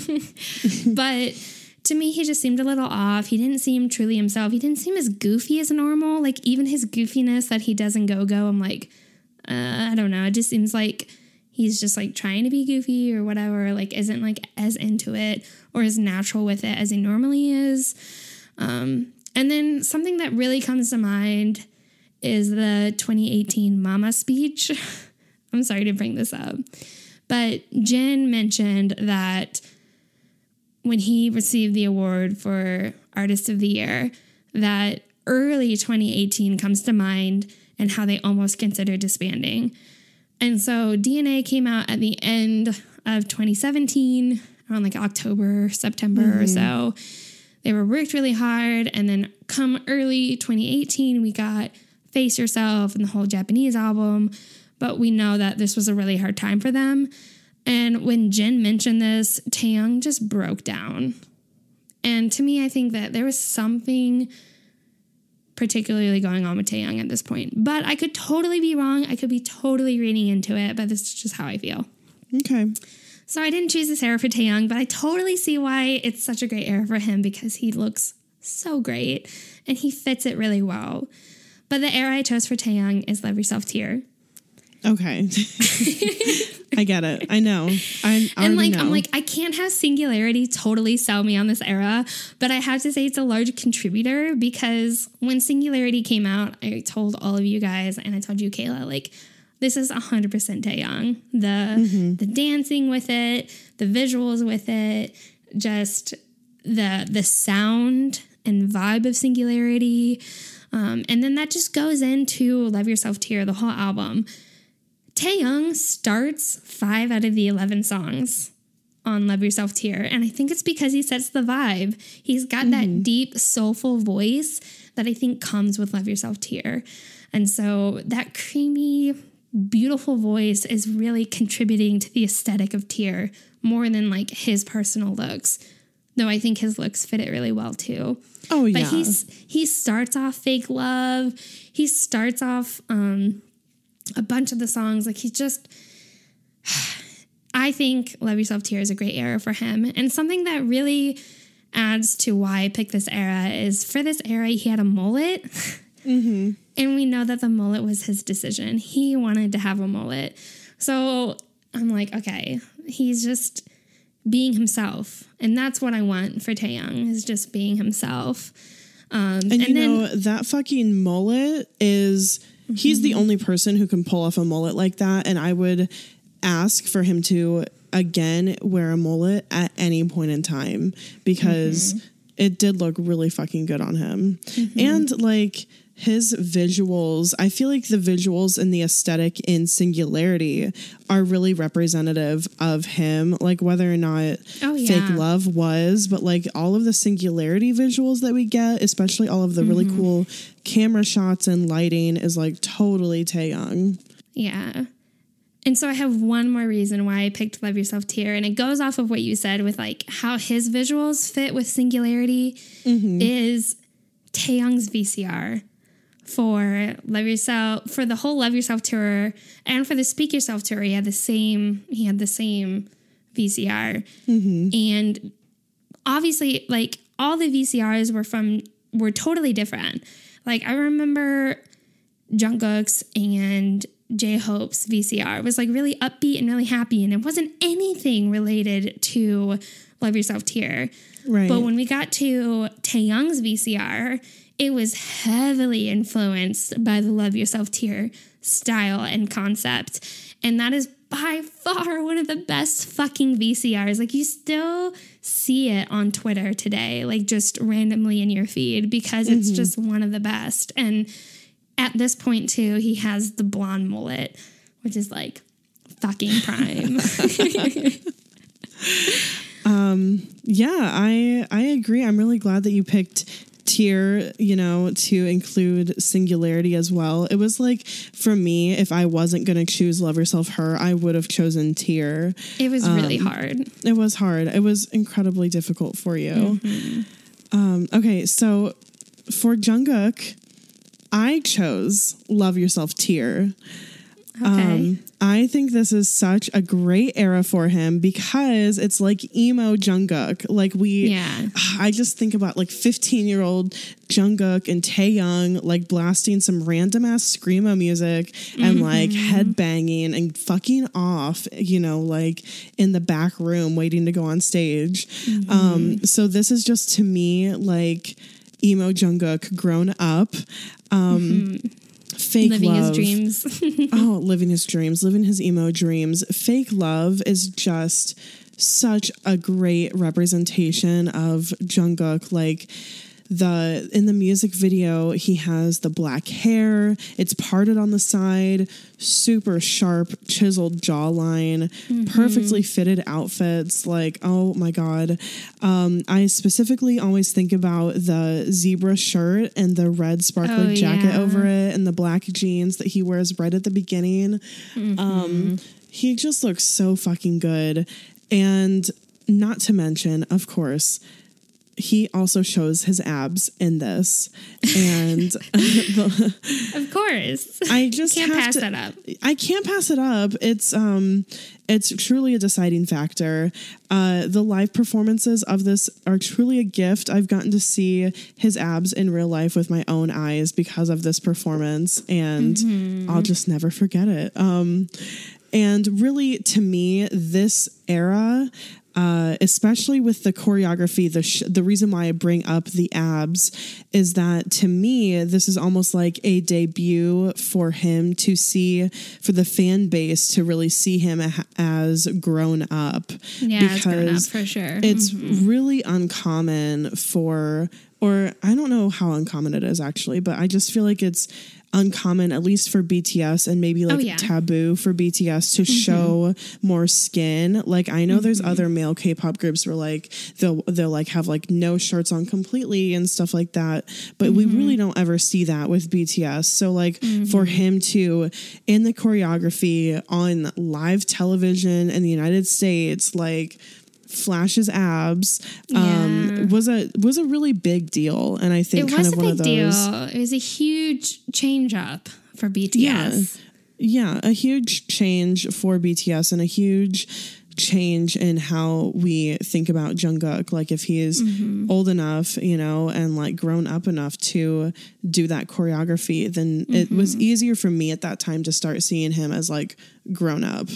But to me, he just seemed a little off. He didn't seem truly himself. He didn't seem as goofy as normal. Like even his goofiness that he does in Go-Go, I'm like, I don't know. It just seems like he's just like trying to be goofy or whatever, like isn't like as into it or as natural with it as he normally is. And then something that really comes to mind is the 2018 Mama speech. I'm sorry to bring this up, but Jin mentioned that when he received the award for Artist of the Year, that early 2018 comes to mind and how they almost considered disbanding. And so DNA came out at the end of 2017, around like October, September or so. They were worked really hard. And then come early 2018, we got Face Yourself and the whole Japanese album. But we know that this was a really hard time for them. And when Jin mentioned this, Taeyang just broke down. And to me, I think that there was something particularly going on with Taeyang at this point. But I could totally be wrong. I could be totally reading into it, but this is just how I feel. Okay. So I didn't choose this era for Taeyang, but I totally see why it's such a great era for him because he looks so great and he fits it really well. But the era I chose for Taeyang is Love Yourself Tear. Okay. I get it. I know. I'm like, I can't have Singularity totally sell me on this era, but I have to say it's a large contributor because when Singularity came out, I told all of you guys, and I told you, Kayla, like, this is 100% Taeyang. The dancing with it, the visuals with it, just the sound and vibe of Singularity. And then that just goes into Love Yourself Tear, the whole album. Taeyang starts 5 out of the 11 songs on Love Yourself Tear, and I think it's because he sets the vibe. He's got that deep, soulful voice that I think comes with Love Yourself Tear. And so that creamy, beautiful voice is really contributing to the aesthetic of Tear more than like his personal looks. Though I think his looks fit it really well too. Oh, yeah. But he starts off Fake Love. He starts off a bunch of the songs. Like he just, I think Love Yourself Tear is a great era for him. And something that really adds to why I picked this era is for this era, he had a mullet. And we know that the mullet was his decision. He wanted to have a mullet. So I'm like, okay, he's just being himself. And that's what I want for Taeyang, is just being himself. And you know, that fucking mullet is, he's the only person who can pull off a mullet like that. And I would ask for him to, again, wear a mullet at any point in time because it did look really fucking good on him. And like, his visuals, I feel like the visuals and the aesthetic in Singularity are really representative of him, like whether or not Fake Love was, but like all of the Singularity visuals that we get, especially all of the really cool camera shots and lighting, is like totally Taeyong. Yeah. And so I have one more reason why I picked Love Yourself Tear, and it goes off of what you said with like how his visuals fit with Singularity is Taeyong's VCR. For Love Yourself, for the whole Love Yourself tour, and for the Speak Yourself tour, he had the same VCR, and obviously, like all the VCRs were totally different. Like I remember Jungkook's and J-Hope's VCR was like really upbeat and really happy, and it wasn't anything related to Love Yourself Tear. Right. But when we got to Taeyong's VCR, it was heavily influenced by the Love Yourself Tear style and concept. And that is by far one of the best fucking VCRs. Like you still see it on Twitter today, like just randomly in your feed, because it's just one of the best. And at this point too, he has the blonde mullet, which is like fucking prime. Yeah, I agree. I'm really glad that you picked Tear, to include Singularity as well. It was like, for me, if I wasn't going to choose Love Yourself Her, I would have chosen Tear. It was really hard. It was hard. It was incredibly difficult for you. Okay, so for Jungkook, I chose Love Yourself Tear. Okay. I think this is such a great era for him because it's like emo Jungkook. Like I just think about like 15-year-old Jungkook and Taeyong like blasting some random ass screamo music and like headbanging and fucking off, like in the back room waiting to go on stage. So this is just to me like emo Jungkook grown up. Fake living Love. His dreams. Living his dreams, living his emo dreams. Fake Love is just such a great representation of Jungkook. Like in the music video, he has the black hair. It's parted on the side, super sharp, chiseled jawline, perfectly fitted outfits. Like, oh my God. I specifically always think about the zebra shirt and the red sparkly jacket over it and the black jeans that he wears right at the beginning. He just looks so fucking good. And not to mention, of course, he also shows his abs in this, and of course, I just can't pass that up. I can't pass it up. It's truly a deciding factor. The live performances of this are truly a gift. I've gotten to see his abs in real life with my own eyes because of this performance, and I'll just never forget it. And really, to me, this era, especially with the choreography, the reason why I bring up the abs is that to me, this is almost like a debut for him to see, for the fan base to really see him as grown up. Yeah, because grown up for sure. It's really uncommon or I don't know how uncommon it is actually, but I just feel like it's uncommon, at least for BTS, and maybe like taboo for BTS to show more skin. Like I know there's other male K-pop groups where like they'll like have like no shirts on completely and stuff like that, but we really don't ever see that with BTS. So like for him to, in the choreography on live television in the United States, like flash his abs was a really big deal, and I think kind of one of those. It was a big deal. It was a huge change up for BTS. Yeah, a huge change for BTS and a huge change in how we think about Jungkook. Like if he is old enough, and like grown up enough to do that choreography, then it was easier for me at that time to start seeing him as like grown up.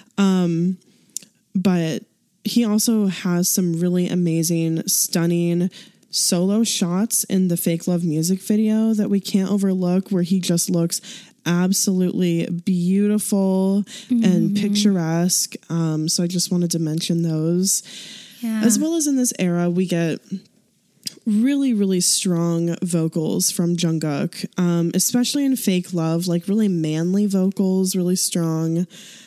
But he also has some really amazing, stunning solo shots in the Fake Love music video that we can't overlook, where he just looks absolutely beautiful and picturesque. So I just wanted to mention those. Yeah. As well as in this era, we get really, really strong vocals from Jungkook, especially in Fake Love, like really manly vocals, really strong.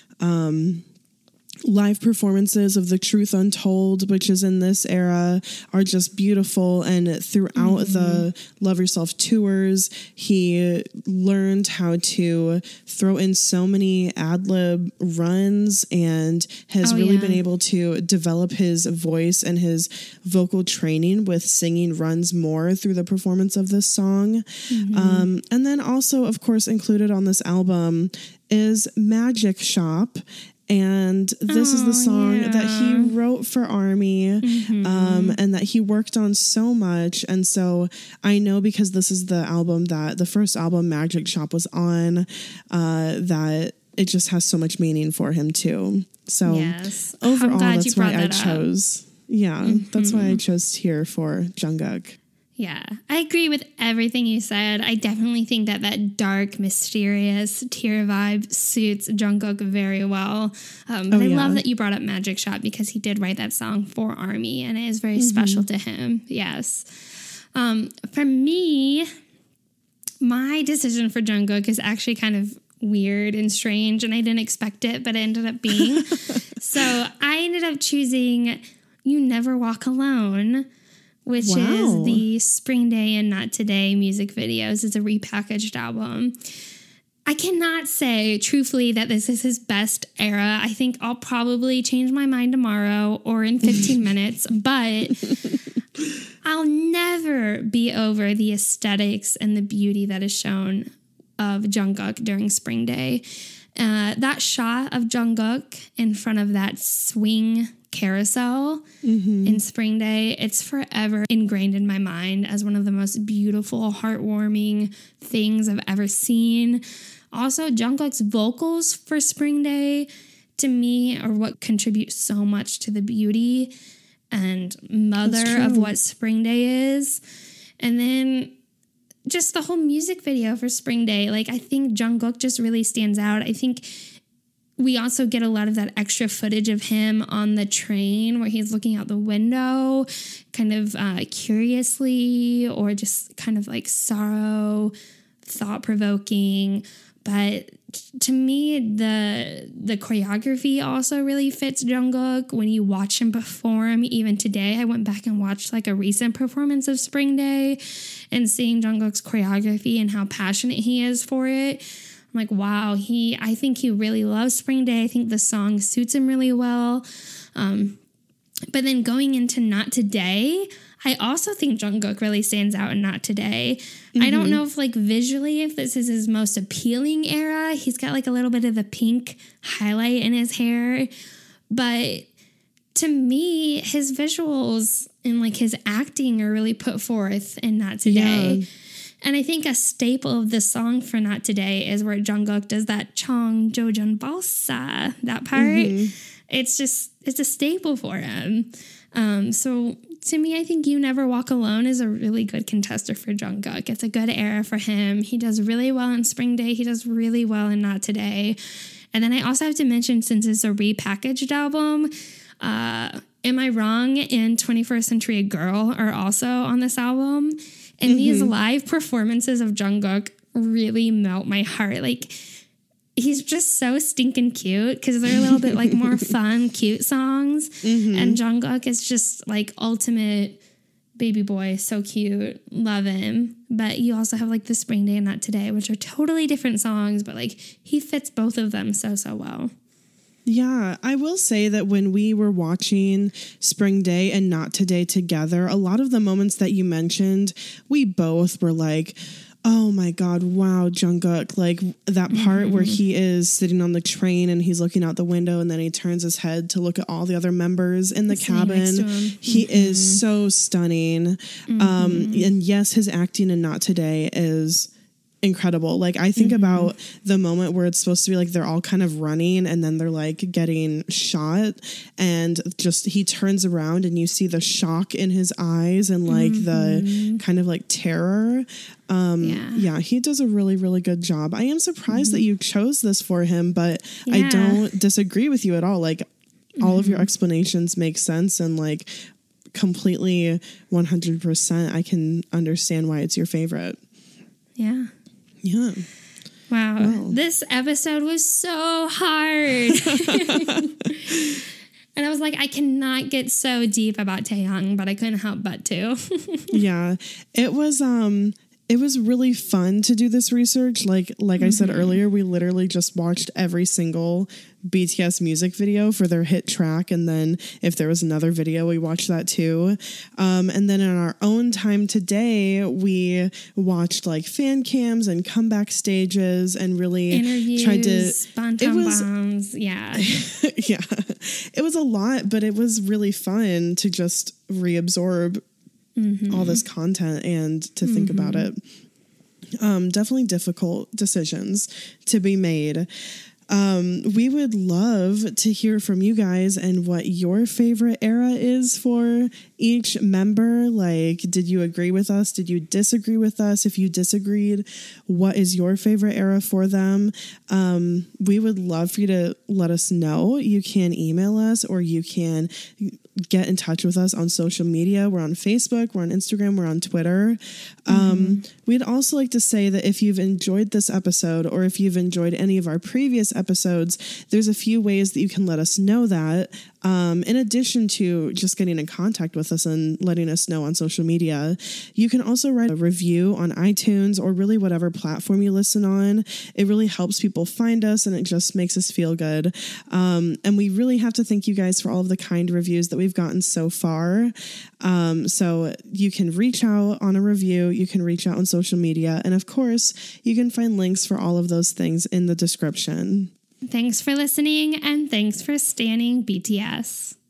Live performances of The Truth Untold, which is in this era, are just beautiful. And throughout the Love Yourself tours, he learned how to throw in so many ad-lib runs and has really been able to develop his voice and his vocal training with singing runs more through the performance of this song. And then also, of course, included on this album is Magic Shop. And this is the song that he wrote for ARMY, and that he worked on so much. And so I know, because this is the album that the first album Magic Shop was on, that it just has so much meaning for him too. So overall, that's why I chose. That's why I chose Tear for Jungkook. Yeah, I agree with everything you said. I definitely think that dark, mysterious Tear vibe suits Jungkook very well. But I love that you brought up Magic Shop, because he did write that song for ARMY, and it is very special to him. Yes. For me, my decision for Jungkook is actually kind of weird and strange, and I didn't expect it, but it ended up being. So I ended up choosing You Never Walk Alone, which is the Spring Day and Not Today music videos. It's a repackaged album. I cannot say truthfully that this is his best era. I think I'll probably change my mind tomorrow or in 15 minutes, but I'll never be over the aesthetics and the beauty that is shown of Jungkook during Spring Day. That shot of Jungkook in front of that swing carousel in Spring Day, it's forever ingrained in my mind as one of the most beautiful, heartwarming things I've ever seen. Also, Jungkook's vocals for Spring Day, to me, are what contribute so much to the beauty and mother of what Spring Day is. And then just the whole music video for Spring Day, like, I think Jungkook just really stands out. I think we also get a lot of that extra footage of him on the train where he's looking out the window, kind of curiously, or just kind of like sorrow, thought-provoking. But to me, the choreography also really fits Jungkook. When you watch him perform, even today, I went back and watched like a recent performance of Spring Day, and seeing Jungkook's choreography and how passionate he is for it, I'm like, wow, I think he really loves Spring Day. I think the song suits him really well. But then going into Not Today, I also think Jungkook really stands out in Not Today. I don't know if like visually, if this is his most appealing era. He's got like a little bit of the pink highlight in his hair. But to me, his visuals and like his acting are really put forth in Not Today. Yeah. And I think a staple of this song for Not Today is where Jungkook does that Chong Jojeon Balsa, that part. It's a staple for him. So to me, I think You Never Walk Alone is a really good contester for Jungkook. It's a good era for him. He does really well in Spring Day. He does really well in Not Today. And then I also have to mention, since it's a repackaged album, Am I Wrong and 21st Century Girl are also on this album. And these live performances of Jungkook really melt my heart. Like, he's just so stinking cute, because they're a little bit like more fun, cute songs. And Jungkook is just like ultimate baby boy, so cute, love him. But you also have like the Spring Day and Not Today, which are totally different songs, but like he fits both of them so well. Yeah, I will say that when we were watching Spring Day and Not Today together, a lot of the moments that you mentioned, we both were like, oh my God, wow, Jungkook. Like that part where he is sitting on the train and he's looking out the window, and then he turns his head to look at all the other members in the cabin. He is so stunning. And yes, his acting in Not Today is incredible. Like, I think about the moment where it's supposed to be like they're all kind of running and then they're like getting shot, and just he turns around and you see the shock in his eyes and like the kind of like terror. Yeah, he does a really, really good job. I am surprised that you chose this for him, but I don't disagree with you at all. Like all of your explanations make sense, and like completely 100%, I can understand why it's your favorite. Yeah. Yeah. Wow. Well. This episode was so hard. And I was like, I cannot get so deep about Taehyung, but I couldn't help but to. Yeah. It was really fun to do this research. Like I said earlier, we literally just watched every single BTS music video for their hit track. And then if there was another video, we watched that too. And then in our own time today, we watched like fan cams and comeback stages and really interviews, tried to... bombs. Yeah. Yeah. It was a lot, but it was really fun to just reabsorb all this content and to think about it. Definitely difficult decisions to be made. We would love to hear from you guys and what your favorite era is for each member. Like, did you agree with us? Did you disagree with us? If you disagreed, what is your favorite era for them? We would love for you to let us know. You can email us or you can get in touch with us on social media. We're on Facebook, we're on Instagram, we're on Twitter. We'd also like to say that if you've enjoyed this episode or if you've enjoyed any of our previous episodes, there's a few ways that you can let us know that. In addition to just getting in contact with us and letting us know on social media, you can also write a review on iTunes or really whatever platform you listen on. It really helps people find us and it just makes us feel good. And we really have to thank you guys for all of the kind reviews that we've gotten so far. So you can reach out on a review, you can reach out on social media, and of course, you can find links for all of those things in the description. Thanks for listening, and thanks for standing BTS.